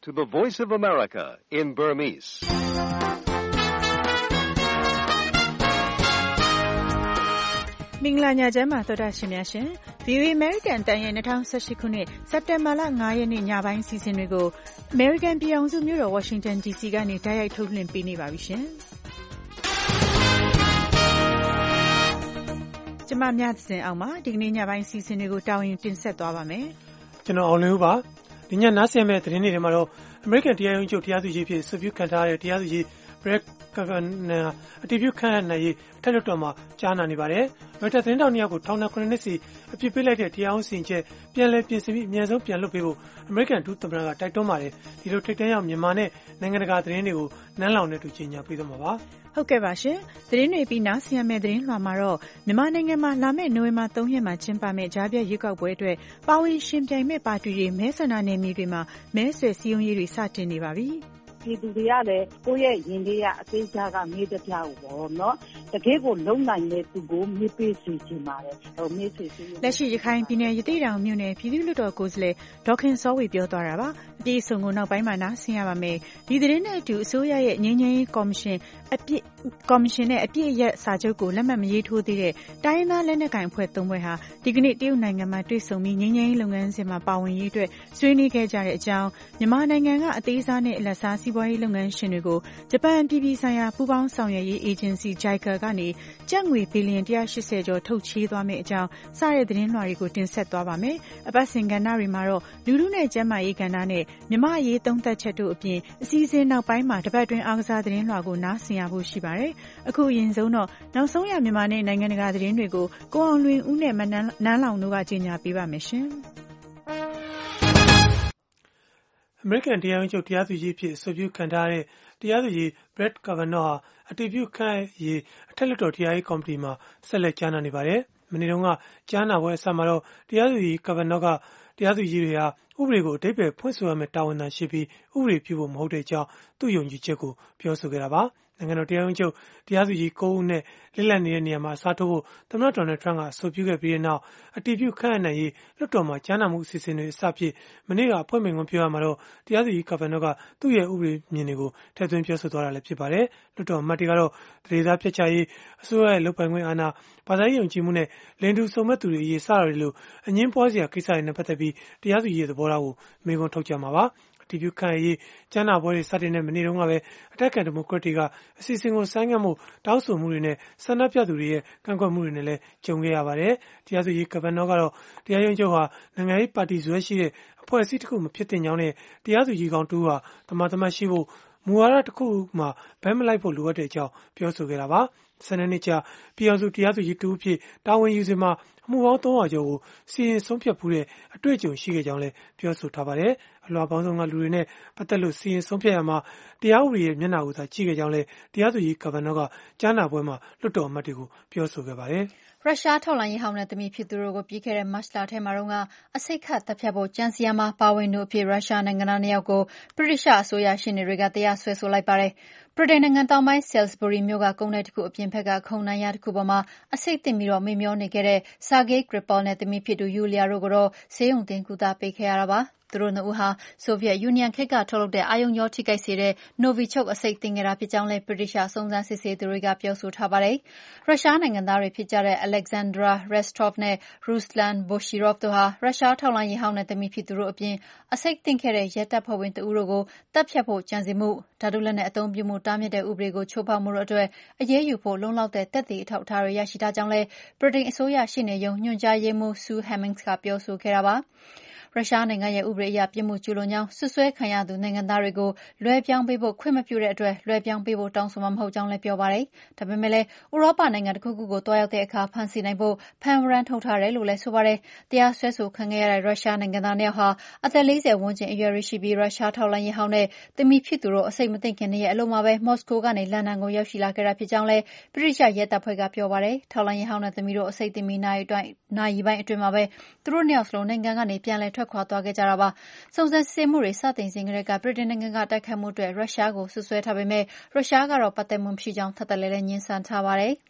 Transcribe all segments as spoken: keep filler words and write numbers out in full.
to the Voice of America in Burmese. မင်္ဂလာညချမ်းပါသောတာရှင်များရှင် ဗီအိုအေ American တန်ရဲ့၂၀၁၈ခုနှစ်စက်တင်ဘာလ၅ရက်နေ့ညပိုင်းစီစဉ်တွေကို American ပြည်ထောင်စုမြို့တော် Washington ဒီ စီ ကနေတိုက်ရိုက်ထုတ်လွှင့်ပေးနေပါပြီရှင်ကျမမြတ်စင်အောင်ပါဒီကနေ့ညပိုင်းစီစဉ်တွေကိုတာဝန်တင်ဆက်သွားပါမယ်ကျွန်တော်အောင်လင်းဦးပါဒီညနားဆင်မဲ့သတင်းတွေထဲမှာတော့ American တရားရုံးချုပ်တရားသူကြီးဖြစ်ဆွေးပြုခံထားရတဲ့တရားသူကြီး Brett Kavanaugh အတည်ပြုခန့်အပ်နိုင်ရေးအထက်လွှတ်တော်မှာကြားနာနေပါတယ်။ Reuters သတင်းတောက်နှစ်ယောက်ကိုထောင်ဒဏ်ခုနှစ်နှစ်စီအပြစ်ပေးလိုက်တဲ့တရားရုံးစီရင်ချက်ပြန်လည်ပြင်ဆင်ပြီးအမြန်ဆုံးပြန်လွှတ်ပေးဖို့ American ဒုသမ္မတကတိုက်တွန်းပါတယ်။ဒီလိုထိပ်တန်းရောက်မြန်မာနဲ့နိုင်ငံတကာသတင်းတွေကိုနန်းလောင်နဲ့တူကြီးညာပေးသွားမှာပါ။ဟုတ်ကဲ့ပါရှင်။သတင်းတွေပြီးနားဆင်ရမယ့်သတင်းလွှာမှာတော့မြန်မာနိုင်ငံမှာလာမယ့်နိုဝင်ဘာ၃ရက်မှာကျင်းပမယ့်ကြားပြတ်ရွေးကောက်ပွဲအတွက်ပါဝင်ရှင်ပြိုင်မဲ့ပါတီတွေမဲဆန္ဒနယ်မြေတွေမှာမဲဆွယ်စည်းရုံးရေးတွေစတင်နေပါပြီ။ပြည်သူတွေကလည်းကိုယ့်ရဲ့ရင်လေးကအသေးချာကမေးတပြားကိုပေါ့နော်တကယ်ကိုလုံနိုင်တဲ့သူကိုမေးပေးစီချင်ပါတယ်ဟိုမေးစီစီလက်ရှိရခိုင်ပြည်နယ်ရသေ့တောင်မြို့နယ်ပြည်သူ့လွှတ်တော်ကိုယ်စားလှယ်ဒေါက်ခင်စောဝေပြောသွားတာပါအပြည့်အစုံကိုနောက်ပိုင်းမှာနားဆင်ရပါမယ်ဒီသတင်းနဲ့အတူအစိုးရရဲ့ငြိမ်းချမ်းရေးကော်မရှင်အပြည့်ကော်မရှင်နဲ့အပြည့်အယက်စာချုပ်ကိုလက်မှတ်မရေးထိုးသေးတဲ့တိုင်းရင်းသားလက်နက်ကိုင်အဖွဲ့သုံးဖွဲ့ဟာဒီကနေ့တရုတ်နိုင်ငံမှာတွေ့ဆုံပြီးငြိမ်းချမ်းရေးလုပ်ငန်းစဉ်မှာပါဝင်ရေးအတွက်ဆွေးနွေးခဲ့ကြတဲ့အကြောင်းမြန်မာနိုင်ငံကအသေးစားနဲ့အလတ်စားစီးပွားရေးလုပ်ငန်းရှင်တွေကိုဂျပန်ပြည်ပြည်ဆိုင်ရာပူးပေါင်းဆောင်ရွက်ရေးအေဂျင်စီ ဂျိုင်ကာ ကနေကျပ်ငွေဘီလီယံ၁၈၀ကျော်ထုတ်ချေးသွားမယ့်အကြောင်းစတဲ့သတင်းလွှာတွေကိုတင်ဆက်သွားပါမယ်။အပတ်စဉ်ကဏ္ဍတွေမှာတော့လူထုနဲ့ကျန်းမာရေးကဏ္ဍနဲ့မြန်မာအရေးသုံးသပ်ချက်တို့အပြင်အစည်းအဝေးနောက်ပိုင်းမှာတပတ်တွင်းအားကစားသတင်းလွှာကိုနားဆင်ရဖို့ရှိပါတယ်။အခုအရင်ဆုံးတော့နောက်ဆုံးရမြန်မာနဲ့နိုင်ငံတကာသတင်းတွေကိုကိုအောင်လွင်ဦးနဲ့မနန်းလောင်တို့ကကြေညာပေးပါမယ်ရှင်။ American တရားရုံးချုပ်တရားသူကြီးဖြစ်ဆွေးပြုခံထားတဲ့တရားသူကြီး Brett Kavanaugh ဟာအတည်ပြုခန့်ရေးအထက်လွှတ်တော်တရားရေးကော်မတီမှာဆက်လက်ကြားနာနေပါတယ်။မနေ့တုန်းကကြားနာပွဲအစမှာတော့တရားသူကြီး Kavanaugh ကတရားသူကြီးတွေဟာဥပဒေကိုအဓိပ္ပာယ်ဖွင့်ဆိုရမယ့်တာဝန်သာရှိပြီးဥပဒေပြုဖို့မဟုတ်တဲ့အကြောင်းသူ့ယုံကြည်ချက်ကိုပြောဆိုခဲ့တာပါ။နိုင်ငံတော်တရားရုံးချုပ်တရားသူကြီး၉ဦးနဲ့လက်လက်နေတဲ့နေရာမှာအစားထိုးဖို့သမ္မတဒေါ်နယ်ထရန့်ကအဆိုပြုခဲ့ပြီးတဲ့နောက်အတည်ပြုခန့်အပ်နိုင်ရေးလွှတ်တော်မှာကြားနာမှုအစီအစဉ်တွေအစဖြစ်မနေ့ကအဖွဲ့မိန့်ခွန်းပြောရမှာတော့တရားသူကြီးကဗန်နော့ကသူ့ရဲ့ဥပဒေမြင်တွေကိုထည့်သွင်းပြောဆိုသွားတာလည်းဖြစ်ပါတယ်။လွှတ်တော်အမတ်တွေကတော့တရေသားဖျက်ချရေးအစိုးရရဲ့လုပ်ပိုင်ခွင့်အာဏာဘာသာရေးယုံကြည်မှုနဲ့လင်တူစုံမက်သူတွေအရေးစတာတွေလို့အငင်းပွားစရာကိစ္စတွေနဲ့ပတ်သက်ပြီးတရားသူကြီးရဲ့သဘောထားကိုမေးခွန်းထုတ်ကြမှာပါ။တည်ပြုခန့်ရေးကျန်းနာပွဲတွေစတင်တဲ့မနေ့တုန်းကပဲအထက်ကန်ဒီမိုကရက်တွေကအစီအစဉ်ကိုဆိုင်းငံ့မှုတောင်းဆိုမှုတွေနဲ့ဆန္ဒပြသူတွေရဲ့ကန့်ကွက်မှုတွေနဲ့လည်းကြုံခဲ့ရပါတယ်။တရားသူကြီးကဗန်နော့ကတော့တရားရုံးချုပ်ဟာနိုင်ငံရေးပါတီဇွဲရှိတဲ့အဖွဲ့အစည်းတစ်ခုမဖြစ်သင့်ကြောင်းနဲ့တရားသူကြီးကောင်းတူဟာတမန်တမတ်ရှိဖို့မူဝါဒတစ်ခုမှဘဲမလိုက်ဖို့လိုအပ်တဲ့အကြောင်းပြောဆိုခဲ့တာပါ။ဆယ်နှစ်နှစ်ကြာပြည်အောင်စုတရားသူကြီးတူအဖြစ်တာဝန်ယူစဉ်မှာအမှုပေါင်းသုံးရာကျော်ကိုစီရင်ဆုံးဖြတ်ဖူးတဲ့အတွေ့အကြုံရှိခဲ့ကြောင်းလည်းပြောဆိုထားပါတယ်။အလွှာပေါင်းစုံကလူတွေနဲ့ပတ်သက်လို့စီရင်ဆုံးဖြတ်ရမှာတရားဥပဒေရဲ့မျက်နှာကိုသာကြည့်ခဲ့ကြောင်းလည်းတရားသူကြီးကဗန်နော့ကကြားနာပွဲမှာလွှတ်တော်အမတ်တွေကိုပြောဆိုခဲ့ပါတယ်။ရုရှားထောက်လှမ်းရေးဟောင်းနဲ့သမီးဖြစ်သူတို့ကိုပြီးခဲ့တဲ့မတ်လထဲမှာတုန်းကအစိတ်ခတ်တပ်ဖြတ်ဖို့ကြံစည်ရာမှာပါဝင်သူအဖြစ်ရုရှားနိုင်ငံသားနှစ်ယောက်ကိုဗြိတိရှ်အစိုးရရှေ့နေတွေကတရားစွဲဆိုလိုက်ပါတယ်။ဗြိတိန်နိုင်ငံတောင်ပိုင်း Salisbury မြို့ကကုန်တိုက်တစ်ခုအပြင်ဘက်ကခုံနံရံတစ်ခုပေါ်မှာအဆိပ်သင့်ပြီးမေ့မျောနေခဲ့တဲ့ Sergei Skripal နဲ့သမီးဖြစ်သူ Yulia တို့ကိုတော့ဆေးရုံတင်ကုသပေးခဲ့ရတာပါ။သူတို့နှစ်ဦးဟာဆိုဗီယက်ယူနီယံခေတ်ကထုတ်လုပ်တဲ့အာရုံကြောထိခိုက်စေတဲ့ Novichok အဆိပ်သင့်ခဲ့တာဖြစ်ကြောင်းလည်းဗြိတိရှ်စုံစမ်းစစ်ဆေးသူတွေကပြောဆိုထားပါတယ်။ရုရှားနိုင်ငံသားတွေဖြစ်ကြတဲ့ Alexandra Rostov နဲ့ Ruslan Boshirov တို့ဟာရုရှားထောက်လှမ်းရေးဟောင်းနဲ့သမီးဖြစ်သူတို့အပြင်အဆိပ်သင့်ခဲ့တဲ့ရဲတပ်ဖွဲ့ဝင်တဦးတို့ကိုတပ်ဖြတ်ဖို့ကြံစည်မှုဓာတုလက်နက်အသုံးပြုမှုတားမြစ်တဲ့ဥပဒေကိုချိုးဖောက်မှုတို့အတွက်အရေးယူဖို့လုံလောက်တဲ့သက်သေအထောက်အထားတွေရရှိထားကြောင်းလည်းဗြိတိန်အစိုးရရှေ့နေရုံးညွှန်ကြားရေးမှူး Sue Hemings ကပြောဆိုခဲ့တာပါ။ရုရှားနိုင်ငံရဲ့ဥပဒေအရပြစ်မှုကျူးလွန်ကြောင်းစွပ်စွဲခံရသူနိုင်ငံသားတွေကိုလွှဲပြောင်းပေးဖို့ခွင့်မပြုတဲ့အတွက်လွှဲပြောင်းပေးဖို့တောင်းဆိုမှာမဟုတ်ကြောင်းလည်းပြောပါတယ်။ဒါပေမဲ့လည်းဥရောပနိုင်ငံတစ်ခုခုကိုတွားရောက်တဲ့အခါဖမ်းဆီးနိုင်ဖို့ဖမ်းဝရမ်းထုတ်ထားတယ်လို့လည်းဆိုပါတယ်။တရားစွဲဆိုခံခဲ့ရတဲ့ရုရှားနိုင်ငံသားနှစ်ယောက်ဟာအသက်၄၀ဝန်းကျင်အရွယ်ရှိပြီးရုရှားထောက်လှမ်းရေးဟောင်းနဲ့သမီးဖြစ်သူတို့အစိတ်မသိခင်နေ့ရက်အလုံးမှာပဲမော်စကိုကနေလန်ဒန်ကိုရောက်ရှိလာခဲ့တာဖြစ်ကြောင်းလည်းဗြိတိရှ်ရဲတပ်ဖွဲ့ကပြောပါတယ်။ထောက်လှမ်းရေးဟောင်းနဲ့သမီးတို့အစိတ်သိမီနာရီတိုင်းနာရီပိုင်းအတွင်းမှာပဲသူတို့နှစ်ယောက်စလုံးနိုင်ငံကနေပြန်လည်ထွက်ခွာသွားခဲ့ကြတာပါ။စုံစမ်းစစ်ဆေးမှုတွေစတင်စဉ်ကတည်းကဗြိတိန်နိုင်ငံကတိုက်ခိုက်မှုအတွက်ရုရှားကိုစွပ်စွဲထားပေမဲ့ရုရှားကတော့ပတ်သက်မှုမရှိကြောင်းထပ်တလဲလဲငြင်းဆန်ထားပါတယ်။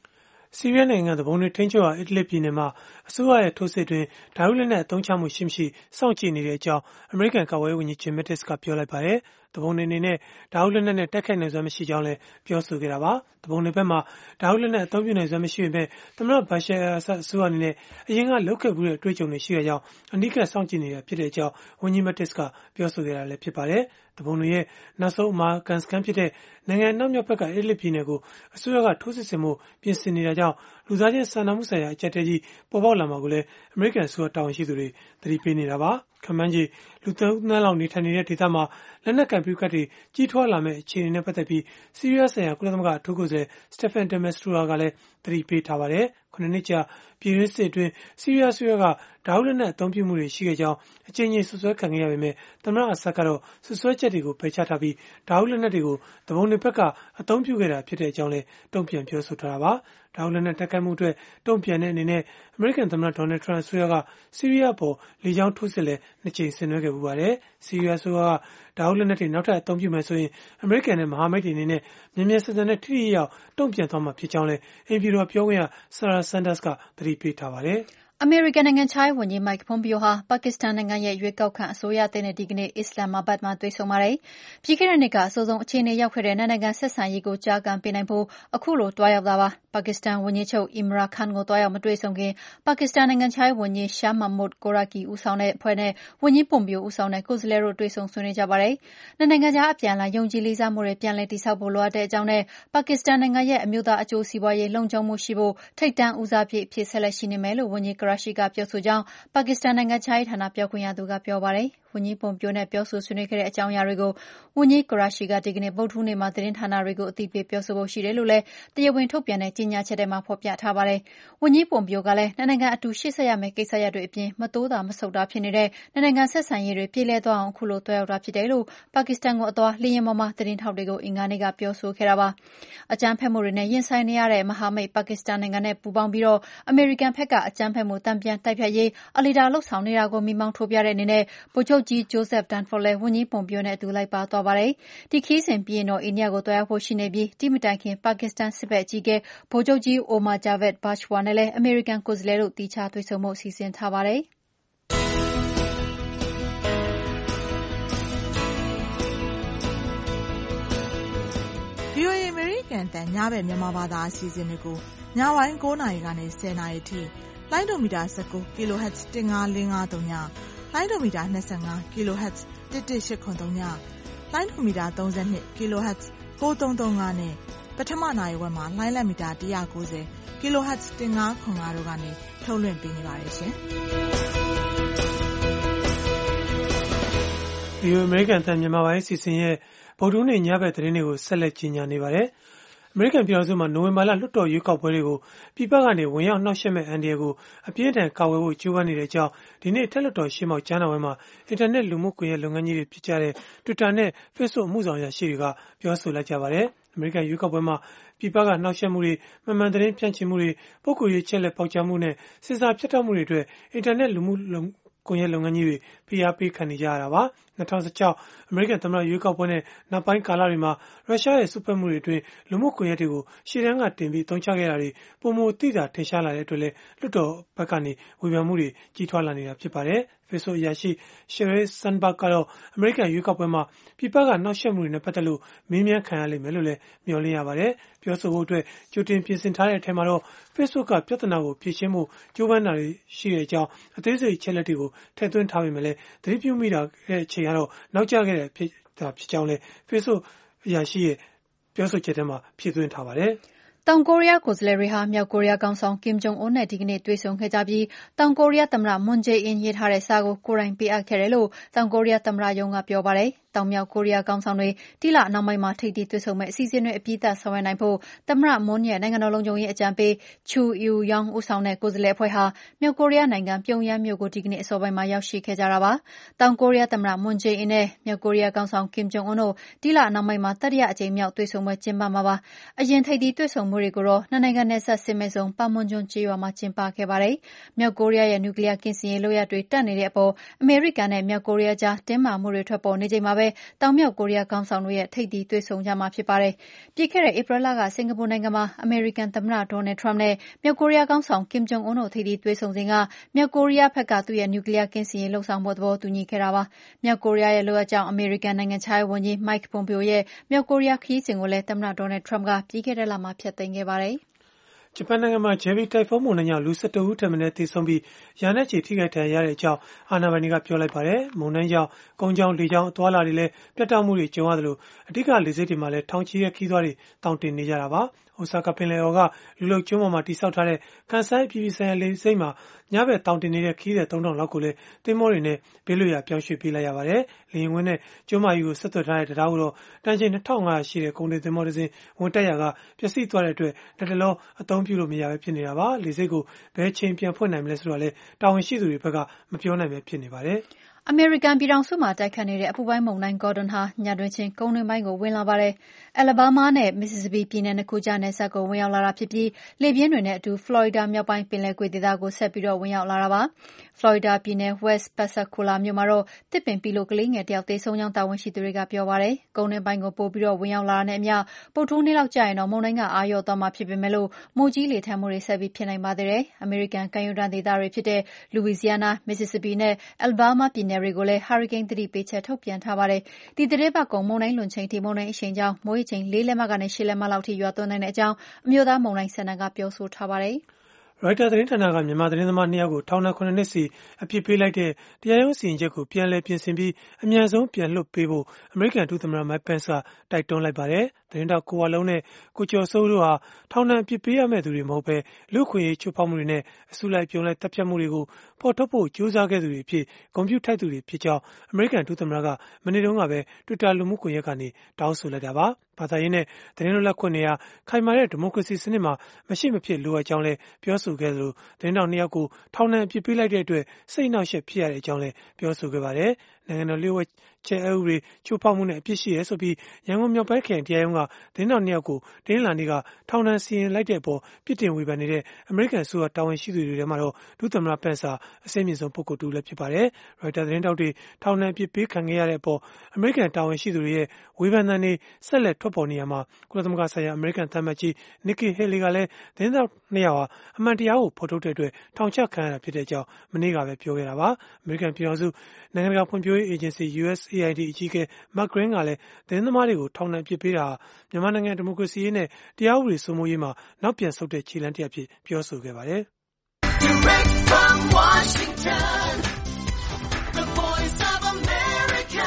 ဆီးရီးယားနိုင်ငံသဘုံတွေထိန်းချုပ်ရာအီတလီပြည်နယ်မှာအစိုးရရဲ့ထိုးစစ်တွင်ဓာတ်လက်နက်အသုံးချမှုရှိမရှိစောင့်ကြည့်နေတဲ့အကြောင်းအမေရိကန်ကာကွယ်ရေးဝန်ကြီး Jim Mattis ကပြောလိုက်ပါတယ်။သဘုံတွေအနေနဲ့ဓာတ်လက်နက်နဲ့တိုက်ခိုက်နိုင်စွမ်းမရှိကြောင်းလည်းပြောဆိုခဲ့တာပါ။သဘုံတွေဘက်မှာဓာတ်လက်နက်အသုံးပြုနိုင်စွမ်းမရှိပေမဲ့သမ္မတဘရှာအဆတ်အစိုးရအနေနဲ့အရင်ကလုပ်ခဲ့မှုတဲ့အတွေ့အကြုံတွေရှိတဲ့အကြောင်းအနီးကပ်စောင့်ကြည့်နေတာဖြစ်တဲ့အကြောင်းဝန်ကြီး Mattis ကပြောဆိုခဲ့တာလည်းဖြစ်ပါတယ်။သဘုံတွေရဲ့နောက်ဆုံးအမာကန်စကန်ဖြစ်တဲ့နိုင်ငံနောက်မြောက်ဘက်ကအီတလီပြည်နယ်ကိုအစိုးရကထိုးစစ်ဆင်မှုပြင်ဆင်နေတာကြောင့်လူသားချင်းစာနာမှုဆိုင်ရာအကြက်တဲကြီးပေါ်ပေါက်လာမှာကိုလည်းအမေရိကန်အစိုးရတာဝန်ရှိသူတွေသတိပေးနေတာပါခမန်းကြီးလူသုံးသန်းလောက်နေထိုင်နေတဲ့ဒေသမှာလက်နက်ကင်ပြူကတ်တွေကြီးထွားလာမဲ့အခြေအနေနဲ့ပတ်သက်ပြီးဆီးရီးယားဆိုင်ရာကုလသမဂ္ဂအထူးကိုယ်စားလှယ်စတက်ဖန်ဒမက်စထရူကလည်းသတိပေးထားပါတယ်ခုနှစ်နှစ်ကြာပြည်တွင်းစစ်အတွင်းဆီးရီးယားဆွေးရကဓာတ်လက်နက်အသုံးပြုမှုတွေရှိခဲ့ကြောင်းအကြိမ်ကြိမ်ဆွဆွဲခံခဲ့ရပေမဲ့သမ္မတအဆတ်ကတော့ဆွဆွဲချက်တွေကိုပယ်ချထားပြီးဓာတ်လက်နက်တွေကိုတဘုံတွေဘက်ကအသုံးပြုခဲ့တာဖြစ်တဲ့အကြောင်းလည်းတုံ့ပြန်ပြောဆိုထားတာပါဓာတ်လက်နက်တိုက်ခိုက်မှုအတွက်တုံ့ပြန်တဲ့အနေနဲ့အမေရိကန်သမ္မတဒေါ်နယ်ထရန့်ဆွေးရကဆီးရီးယားပေါ်လေကြောင်းထိုးစစ်လည်းနှစ်ကြိမ်ဆင်နွှဲခဲ့ပူပါတယ်ဆီးရီးယားဆွေးရကဓာတ်လက်နက်တွေနောက်ထပ်အသုံးပြုမယ်ဆိုရင်အမေရိကန်နဲ့မဟာမိတ်တွေအနေနဲ့မြင်မြန်ဆန်ဆန်နဲ့ထိထိရောက်တုံ့ပြန်သွားမှာဖြစ်ကြောင်းလည်းအင်ဖြူတော်ပြောခွင့်ရဆာရာဆန်ဒါစ်ကသတိပေးထားပါတယ်အမေရိကန်နိုင်ငံခြားရေးဝန်ကြီး Mike Pompeo ဟာပါကစ္စတန်နိုင်ငံရဲ့ရွေးကောက်ခံအစိုးရသစ်နဲ့ဒီကနေ့အစ္စလာမာဘတ်မှာတွေ့ဆုံပါတယ်။ပြီးခဲ့တဲ့နှစ်ကအဆိုးဆုံးအခြေအနေရောက်ခဲ့တဲ့နိုင်ငံဆက်ဆံရေးကိုကြားကန်ပေးနိုင်ဖို့အခုလိုတွားရောက်တာပါ။ပါကစ္စတန်ဝန်ကြီးချုပ် Imran Khan ကိုတွားရောက်မတွေ့ဆုံခင်ပါကစ္စတန်နိုင်ငံခြားရေးဝန်ကြီး Shah Mahmood Qureshi ဦးဆောင်တဲ့အဖွဲ့နဲ့ဝန်ကြီး Pompeo ဦးဆောင်တဲ့ကိုယ်စားလှယ်တို့တွေ့ဆုံဆွေးနွေးကြပါတယ်။နှစ်နိုင်ငံကြားအပြန်အလှန်ယုံကြည်လေးစားမှုတွေပြန်လည်တည်ဆောက်ဖို့လိုအပ်တဲ့အကြောင်းနဲ့ပါကစ္စတန်နိုင်ငံရဲ့အမျိုးသားအကျိုးစီးပွားရေးလုံခြုံမှုရှိဖို့ထိပ်တန်းဦးစားပေးအဖြစ်ဆက်လက်ရှိနေမယ်လို့ဝန်ကြီး Qureshi ကပြောဆိုကြောင်းပါကစ္စတန်နိုင်ငံခြားရေးဌာနပြောခွင့်ရသူကပြောပါတယ်။ဝန်ကြီးပွန်ပြိုနဲ့ပြောဆိုဆွေးနွေးခဲ့တဲ့အကြောင်းအရာတွေကိုဝန်ကြီးကရာရှိကဒီကနေ့ဗုဒ္ဓဟူးနေ့မှာသတင်းဌာနတွေကိုအသိပေးပြောဆိုဖို့ရှိတယ်လို့လည်းတရားဝင်ထုတ်ပြန်တဲ့ကြေညာချက်ထဲမှာဖော်ပြထားပါတယ်။ဝန်ကြီးပွန်ပြိုကလည်းနိုင်ငံအတူရှေ့ဆက်ရမယ့်ကိစ္စရပ်တွေအပြင်မတိုးတာမဆုတ်တာဖြစ်နေတဲ့နိုင်ငံဆက်ဆံရေးတွေပြည်လဲသွားအောင်အခုလိုတွားရောက်တာဖြစ်တယ်လို့ပါကစ္စတန်ကိုအသွားလေယာဉ်ပေါ်မှာသတင်းထောက်တွေကိုအင်္ဂါနေ့ကပြောဆိုခဲ့တာပါ။အကြမ်းဖက်မှုတွေနဲ့ရင်ဆိုင်နေရတဲ့မဟာမိတ်ပါကစ္စတန်နိုင်ငံနဲ့ပူးပေါင်းပြီးတော့အမေရိကန်ဘက်ကအကြမ်းဖက်မှုတံပြန်တိုက်ဖြတ်ရေးအလီဒါလှုပ်ဆောင်နေတာကိုမိမောင်းထိုးပြတဲ့အနေနဲ့ဗိုလ်ချုပ်ကြီး Joseph Dunford လည်းဝန်ကြီးပွန်ပြိုနဲ့အတူလိုက်ပါသွားပါတယ်။ဒီခရီးစဉ်ပြီးရင်တော့အိန္ဒိယကိုတွားရောက်ဖို့ရှိနေပြီးဒီမတိုင်ခင်ပါကစ္စတန်စစ်ဘက်အကြီးအကဲဗိုလ်ချုပ်ကြီး Omar Javed Bajwa နဲ့လည်းအမေရိကန်ကိုယ်စားလှယ်တို့သီးခြားတွေ့ဆုံဖို့စီစဉ်ထားပါတယ်။ VOA အမေရိကန်အသံညဘက်မြန်မာဘာသာအစီအစဉ်တွေကိုညပိုင်း၉နာရီကနေ၁၀နာရီထိလိုင်းဒိုမီတာ၁၉ kilohertz တစ်ငါးလေးငါးသုံးညလိုင်းဒိုမီတာ၂၅ kilohertz တစ်တစ်ရှစ်ခွန်သုံးညလိုင်းဒိုမီတာ၃၂ kilohertz ကိုးသုံးသုံးငါနဲ့ပထမနာရီဝက်မှာလိုင်းလက်မီတာ၁၉၀ kilohertz တစ်ငါးခွန်ငါတို့ကနေထုတ်လွှင့်ပေးနေပါတယ်ရှင်။ VOA အမေရိကန်အသံမြန်မာပိုင်းအစီအစဉ်ရဲ့ဗုဒ္ဓဟူးနေ့ညဘက်သတင်းတွေကိုဆက်လက်ကြီးညာနေပါတယ်။အမေရိကန်ပြည်ထောင်စုမှာနိုဝင်ဘာလလွှတ်တော်ရွေးကောက်ပွဲတွေကိုပြည်ပကနေဝင်ရောက်နှောက်ယှက်မဲ့အန်ဒီယကိုအပြင်းထန်ကာဝယ်ဖို့ကြိုးပမ်းနေတဲ့အကြောင်းဒီနေ့ထက်လွှတ်တော်ရှေ့မှောက်ကြားနာပွဲမှာအင်တာနက်လူမှုကွန်ရက်လုပ်ငန်းကြီးတွေဖြစ်ကြတဲ့ Twitter နဲ့ Facebook အမှုဆောင်အရာရှိတွေကပြောဆိုလိုက်ကြပါတယ်။အမေရိကန်ရွေးကောက်ပွဲမှာပြည်ပကနှောက်ယှက်မှုတွေမှန်မှန်သတင်းဖြန့်ချီမှုတွေပုဂ္ဂိုလ်ရေးချက်လက်ပေါက်ကြားမှုနဲ့စစ်စားဖြတ်တောက်မှုတွေအတွက်အင်တာနက်လူမှုကွန်ရက်လုပ်ငန်းကြီးတွေဖိအားပေးခံနေကြရတာပါ၂၀၁၆အမေရိကန်သမ္မတရွေးကောက်ပွဲနဲ့နောက်ပိုင်းကာလတွေမှာရုရှားရဲ့စုဖက်မှုတွေအတွင်းလူမှုကွန်ရက်တွေကိုရှေ့တန်းကတင်ပြီးသုံးချခဲ့တာတွေပုံမသိတာထင်ရှားလာတဲ့အတွက်လည်းလွှတ်တော်ဘက်ကနေဝေဖန်မှုတွေကြီးထွားလာနေတာဖြစ်ပါတယ်။ Facebook အရာရှိ Sheryl Sandberg ကတော့အမေရိကန်ရွေးကောက်ပွဲမှာပြည်ပကနှောက်ယှက်မှုတွေနဲ့ပတ်သက်လို့မေးမြန်းခံရလိမ့်မယ်လို့လည်းမျှော်လင့်ရပါတယ်။ပြောဆိုဖို့အတွက်ကြိုတင်ပြင်ဆင်ထားတဲ့အထက်မှာတော့ Facebook ကပြဿနာကိုဖြေရှင်းဖို့ကြိုးပမ်းတာတွေရှိတဲ့အကြောင်းအသေးစိတ်ချက်လက်တွေကိုထည့်သွင်းထားပေမဲ့လည်းသတိပြုမိတာတဲ့အချိန်ကတော့နောက်ကျခဲ့တဲ့ဖြစ်တာဖြစ်ကြောင်းလည်း Facebook အရာရှိရဲ့ပြောဆိုချက်ထဲမှာဖြည့်သွင်းထားပါတယ်။တောင်ကိုရီးယားကိုယ်စားလှယ်တွေဟာမြောက်ကိုရီးယားခေါင်းဆောင်ကင်ဂျုံအွန်းနဲ့ဒီကနေ့တွေ့ဆုံခဲ့ကြပြီးတောင်ကိုရီးယားသမ္မတမွန်ဂျေးအင်းရေးထားတဲ့စာကိုကိုယ်တိုင်ပေးအပ်ခဲ့တယ်လို့တောင်ကိုရီးယားသမ္မတရုံးကပြောပါတယ်။တောင်မြောက်ကိုရီးယားခေါင်းဆောင်တွေဒီလနောက်ပိုင်းမှာထိပ်သီးတွေ့ဆုံမဲ့အစီအစဉ်တွေအပြီးသတ်ဆောင်ရွက်နိုင်ဖို့သမ္မတမွန်းရဲ့နိုင်ငံတော်လုံခြုံရေးအကြံပေးချူအီယွန်းဦးဆောင်တဲ့ကိုယ်စားလှယ်အဖွဲ့ဟာမြောက်ကိုရီးယားနိုင်ငံပြုံယမ်းမြို့ကိုဒီကနေ့အစောပိုင်းမှာရောက်ရှိခဲ့ကြတာပါ။တောင်ကိုရီးယားသမ္မတမွန်ဂျေးအင်းနဲ့မြောက်ကိုရီးယားခေါင်းဆောင်ကင်ဂျုံအွန်းတို့ဒီလနောက်ပိုင်းမှာတတိယအကြိမ်မြောက်တွေ့ဆုံပွဲကျင်းပမှာပါ။အရင်ထိပ်သီးတွေ့ဆုံမှုတွေကိုတော့နှစ်နိုင်ငံနယ်စပ်စစ်မဲ့ဇုံပတ်မွန်ကျွန်းကျေးရွာမှာကျင်းပခဲ့ပါတယ်။မြောက်ကိုရီးယားရဲ့နျူကလီးယားကင်းစင်ရေးလုပ်ရပ်တွေတက်နေတဲ့အပေါ်အမေရိကန်နဲ့မြောက်ကိုရီးယားကြားတင်းမာမှုတွေထွက်ပေါ်နေချိန်မှာပဲတောင်မြောက်ကိုရီးယားခေါင်းဆောင်တို့ရဲ့ထိပ်သီးတွေ့ဆုံကြမှာဖြစ်ပါတယ်။ပြီးခဲ့တဲ့ဧပြီလကစင်ကာပူနိုင်ငံမှာအမေရိကန်သမ္မတဒေါ်နယ်ထရမ့်နဲ့မြောက်ကိုရီးယားခေါင်းဆောင်ကင်ဂျုံအွန်းတို့ထိပ်သီးတွေ့ဆုံစဉ်ကမြောက်ကိုရီးယားဘက်ကသူ့ရဲ့နျူကလီးယားကင်းစင်ရေးလုပ်ဆောင်ဖို့သဘောတူညီခဲ့တာပါ။မြောက်ကိုရီးယားရဲ့လုပ်ရပ်ကြောင့်အမေရိကန်နိုင်ငံခြားရေးဝန်ကြီး Mike Pompeo ရဲ့မြောက်ကိုရီးယားခရီးစဉ်ကိုလည်းသမ္မတဒေါ်နယ်ထရမ့်ကပြီးခဲ့တဲ့လမှာဖျက်သိမ်းခဲ့ပါတယ်။ဂျပန်နိုင်ငံမှာဂျယ်ရီတိုင်ဖွန်းမုန်တိုင်းကြောင့်လူ၁၁ဦးထက်မနည်းသေဆုံးပြီးရာနဲ့ချီထိခိုက်ဒဏ်ရာရတဲ့အကြောင်းအာဏာပိုင်တွေကပြောလိုက်ပါတယ်။မုန်တိုင်းကြောင့်ကုန်းကြောင်းလေကြောင်းအသွားအလာတွေလည်းပြတ်တောက်မှုတွေကြုံရသလိုအဓိကလေဆိပ်တွေမှာလည်းထောင်ချီတဲ့ခရီးသွားတွေတောင့်တင်နေကြတာပါ။အိုဆာကာပင်လယ်အော်ကလူလုံကျွန်းပေါ်မှာတိစောက်ထားတဲ့ကန်ဆိုင်အပြည်ပြည်ဆိုင်ရာလေဆိပ်မှာညဘက်တောင်တင်နေတဲ့ခရီးသည်သုံးထောင်လောက်ကိုလည်းသင်္ဘောတွေနဲ့ဘေးလွတ်ရာပြောင်းရွှေ့ပေးလိုက်ရပါတယ်။လေယာဉ်ကွင်းနဲ့ကျွန်းမကြီးကိုဆက်သွယ်ထားတဲ့တရားကိုတော့တန်ချိန်နှစ်ထောင်ငါးရာရှိတဲ့ကုန်တင်သင်္ဘောတစ်စင်းဝင်တက်ရာကပျက်စီးသွားတဲ့အတွက်လက်တလုံးအသုံးပြုလို့မရဘဲဖြစ်နေတာပါ။လေဆိပ်ကိုဘယ်ချိန်ပြန်ဖွင့်နိုင်မလဲဆိုတော့လေတာဝန်ရှိသူတွေဘက်ကမပြောနိုင်ပဲဖြစ်နေပါတယ်။အမေရိကန်ပြည်ထောင်စုမှာတိုက်ခတ်နေတဲ့အပူပိုင်းမုန်တိုင်း Gordon ဟာညတွင်းချင်းကုန်းတွင်းပိုင်းကိုဝင်လာပါတယ်။ အယ်လဘားမားနဲ့မစ်ဆီစပီပြည်နယ်နှစ်ခုကြားနယ်စပ်ကိုဝင်ရောက်လာတာဖြစ်ပြီးလေပြင်းတွေနဲ့အတူဖလော်ရီဒါမြောက်ပိုင်းပင်လယ်ကွေ့ဒေသကိုဆက်ပြီးဝင်ရောက်လာတာပါ။ဖလော်ရီဒါပြည်နယ် West Pascagoula မြို့မှာတော့တစ်ပင်ပြီလို့ကလေးငယ်တယောက်သေဆုံးကြောင်းတာဝန်ရှိသူတွေကပြောပါတယ်။ကုန်းတွင်းပိုင်းကိုပိုပြီးဝင်ရောက်လာတာနဲ့အမျှဗုဒ္ဓဟူးနေ့လောက်ကျရင်တော့မုန်တိုင်းကအားလျော့သွားမှာဖြစ်ပေမဲ့မိုးကြီးလေထန်မှုတွေဆက်ပြီးဖြစ်နိုင်ပါသေးတယ်။အမေရိကန်ကမ်းရိုးတန်းဒေသတွေဖြစ်တဲ့ Louisiana, Mississippi နဲ့ Alabama ပြည်နယ်တွေကိုလည်းဟာရီကိန်းသတိပေးချက်ထုတ်ပြန်ထားပါတယ်။ဒီသီတင်းပတ်ကုန်မုန်တိုင်းလွန်ချိန်ထိမုန်တိုင်းအရှိန်ကြောင့်မိုးရေချိန်လေးလက်မကနေရှစ်လက်မလောက်ထိရွာသွန်းနိုင်တဲ့အကြောင်းအမျိုးသားမုန်တိုင်းစင်တာကပြောဆိုထားပါတယ်။ရိုက်တာသတင်းဌာနကမြန်မာသတင်းသမားနှစ်ယောက်ကိုထောင်ဒဏ်ခုနှစ်နှစ်စီအပြစ်ပေးလိုက်တဲ့တရားရုံးစီရင်ချက်ကိုပြန်လည်ပြင်ဆင်ပြီးအမြန်ဆုံးပြန်လွှတ်ပေးဖို့အမေရိကန်ဒုသမ္မတ Mike Pence ကတိုက်တွန်းလိုက်ပါတယ်။သတင်းတောက်ကိုဝလုံးနဲ့ကိုကျော်စိုးတို့ဟာထောင်ဒဏ်အပြစ်ပေးရမယ့်သူတွေမဟုတ်ဘဲလူ့အခွင့်အရေးချိုးဖောက်မှုတွေနဲ့အစုလိုက်အပြုံလိုက်တပ်ဖြတ်မှုတွေကိုဖော်ထုတ်ဖို့ကြိုးစားခဲ့သူတွေအဖြစ်ဂုဏ်ပြုထိုက်သူတွေဖြစ်ကြောင်းအမေရိကန်ဒုသမ္မတကမနေ့တုန်းကပဲ Twitter လူမှုကွန်ရက်ကနေတောင်းဆိုလိုက်တာပါ။ဘာသာရေးနဲ့သတင်းလွတ်လပ်ခွင့်တွေဟာခိုင်မာတဲ့ဒီမိုကရေစီစနစ်မှာမရှိမဖြစ်လိုအပ်ကြောင်းလည်းပြောဆိုခဲ့သလိုသတင်းတောက်နှစ်ယောက်ကိုထောင်ဒဏ်အပြစ်ပေးလိုက်တဲ့အတွက်စိတ်နှောက်ယှက်ဖြစ်ရတဲ့အကြောင်းလည်းပြောဆိုခဲ့ပါတယ်။နိုင်ငံတော်လျှို့ဝှက်ချက်အဥပဒေချိုးဖောက်မှုနဲ့အပြစ်ရှိရဲဆိုပြီးရန်ကုန်မြောက်ပိုင်းခရိုင်တရားရုံးကသတင်းတောက်နှစ်ယောက်ကိုတင်းလာနေကထောင်ဒဏ်စီရင်လိုက်တဲ့အပေါ်ပြစ်တင်ဝေဖန်နေတဲ့အမေရိကန်ဆိုတာဝန်ရှိသူတွေထဲမှာတော့ဒုသမ္မတပန်ဆာအစိမ့်မြင့်ဆုံးပုဂ္ဂိုလ်တူလည်းဖြစ်ပါတယ်။ ရိုက်တာသတင်းတောက်တွေထောင်ဒဏ်အပြစ်ပေးခံခဲ့ရတဲ့အပေါ်အမေရိကန်တာဝန်ရှိသူတွေရဲ့ဝေဖန်သံတွေဆက်လက်ထွက်ပေါ်နေရမှာကုလသမဂ္ဂဆိုင်ရာအမေရိကန်သံအမတ်ကြီး Nikki Haley ကလည်းသတင်းတောက်နှစ်ယောက်ဟာအမှန်တရားကိုဖော်ထုတ်တဲ့အတွက်ထောင်ချခံရတာဖြစ်တဲ့အကြောင်းမနေ့ကပဲပြောခဲ့တာပါ။အမေရိကန်ပြည်ထောင်စုနိုင်ငံတကာဖွံ့ဖြိုးရေးအေဂျင်စီ U S A I D အကြီးအကဲ Mark Green ကလည်းသတင်းသမားတွေကိုထောင်ဒဏ်အပြစ်ပေးတာဟာမြန်မာနိုင်ငံဒီမိုကရေစီရေးနဲ့တရားဥပဒေစိုးမိုးရေးမှာနောက်ပြန်ဆုတ်တဲ့ခြေလှမ်းတစ်ရပ်ဖြစ်ပြောဆိုခဲ့ပါတယ်။ Direct from Washington, the voice of America,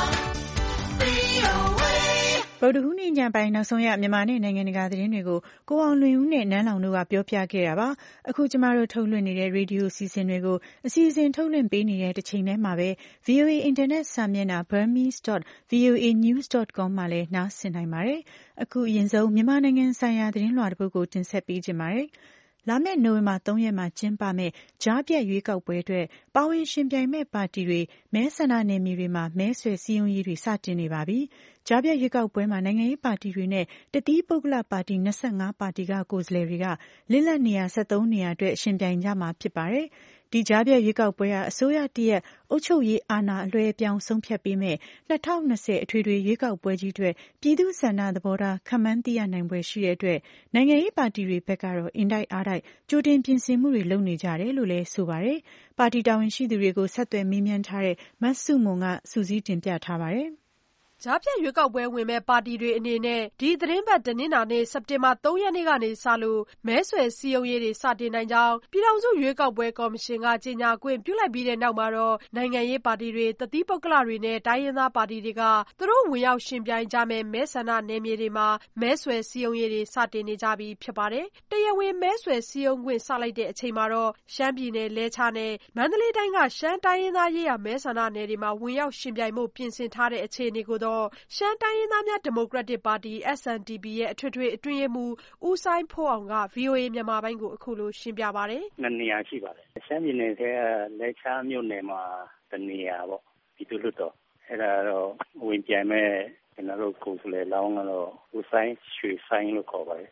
V O A ဗုဒ္ဓဟူးနေ့ညပိုင်းနောက်ဆုံးရမြန်မာနဲ့နိုင်ငံတကာသတင်းတွေကိုကိုအောင်လွင်ဦးနဲ့နန်းလောင်တို့ကပြောပြခဲ့တာပါ။အခုကျမတို့ထုတ်လွှင့်နေတဲ့ရေဒီယိုအစီအစဉ်တွေကိုအစီအစဉ်ထုတ်လွှင့်ပေးနေတဲ့တစ်ချိန်တည်းမှာပဲ V O A အင်တာနက်စာမျက်နှာ burmese dot v o a news dot com မှာလည်းနားဆင်နိုင်ပါတယ်။အခုအရင်ဆုံးမြန်မာနိုင်ငံဆိုင်ရာသတင်းလွှာတစ်ပုဒ်ကိုတင်ဆက်ပေးခြင်းပါတယ်။လာမယ့်နိုဝင်ဘာသုံးရက်မှာကျင်းပမယ့်ကြားပြတ်ရွေးကောက်ပွဲအတွက်ပါဝင်ရှင်ပြိုင်မဲ့ပါတီတွေမဲဆန္ဒနယ်မြေတွေမှာမဲဆွယ်စည်းရုံးရေးတွေစတင်နေပါပြီ။ကြားပြတ်ရွေးကောက်ပွဲမှာနိုင်ငံရေးပါတီတွေနဲ့တသီးပုဂ္ဂလပါတီ၂၅ပါတီကကိုယ်စားလှယ်တွေကလစ်လပ်နေရာ၁၃နေရာအတွက်ရှင်ပြိုင်ကြမှာဖြစ်ပါတယ်။ဒီကြားပြတ်ရွေးကောက်ပွဲဟာအစိုးရတရပ်အုပ်ချုပ်ရေးအာဏာအလွှဲအပြောင်းဆုံးဖြတ်ပေးမဲ့၂၀၂၀အထွေထွေရွေးကောက်ပွဲကြီးအတွက်ပြည်သူ့ဆန္ဒသဘောထားခန့်မှန်းသိရနိုင်ဖွယ်ရှိတဲ့အတွက်နိုင်ငံရေးပါတီတွေဘက်ကတော့အင်တိုက်အားတိုက်ကြိုတင်ပြင်ဆင်မှုတွေလုပ်နေကြတယ်လို့လည်းဆိုပါတယ်။ပါတီတာဝန်ရှိသူတွေကိုဆက်သွယ်မေးမြန်းထားတဲ့မဆုမွန်ကစုစည်းတင်ပြထားပါတယ်။ကြားဖြတ်ရွေးကောက်ပွဲဝင်မဲ့ပါတီတွေအနေနဲ့ဒီသတင်းပတ်တနင်္လာနေ့စက်တင်ဘာ၃ရက်နေ့ကနေစလို့မဲဆွယ်စည်းရုံးရေးတွေစတင်နိုင်ကြောင်းပြည်ထောင်စုရွေးကောက်ပွဲကော်မရှင်ကကြေညာခွင့်ပြုလိုက်ပြီးတဲ့နောက်မှာတော့နိုင်ငံရေးပါတီတွေတသီးပုဂ္ဂလတွေနဲ့တိုင်းရင်းသားပါတီတွေကသူတို့ဝင်ရောက်ရှင်ပြိုင်ကြမဲ့မဲဆန္ဒနယ်မြေတွေမှာမဲဆွယ်စည်းရုံးရေးတွေစတင်နေကြပြီဖြစ်ပါတယ်။တရားဝင်မဲဆွယ်စည်းရုံးခွင့်စလိုက်တဲ့အချိန်မှာတော့ရှမ်းပြည်နယ်လဲချားနဲ့မန္တလေးတိုင်းကရှမ်းတိုင်းရင်းသားရေးရာမဲဆန္ဒနယ်တွေမှာဝင်ရောက်ရှင်ပြိုင်မှုပြင်ဆင်ထားတဲ့အခြေအနေကိုတော့ရှမ်းတိုင်းရင်းသားများဒီမိုကရက်တစ်ပါတီ S N D P ရဲ့အထွေထွေအတွင်းရေးမှူးဦးစိုင်းဖိုးအောင်က V O A မြန်မာပိုင်းကိုအခုလိုရှင်းပြပါတယ်။နှစ်နေရာရှိပါတယ်။ရှမ်းပြည်နယ်ကလဲချားမြို့နယ်မှာတနေရာပေါ့ပြည်သူ့လွှတ်တော်အဲ့ဒါတော့ဝင်ပြိုင်မဲ့ကျွန်တော်တို့ကိုယ်စားလှယ်လောင်းကတော့ဦးစိုင်းရွှေစိုင်းလို့ခေါ်ပါတယ်။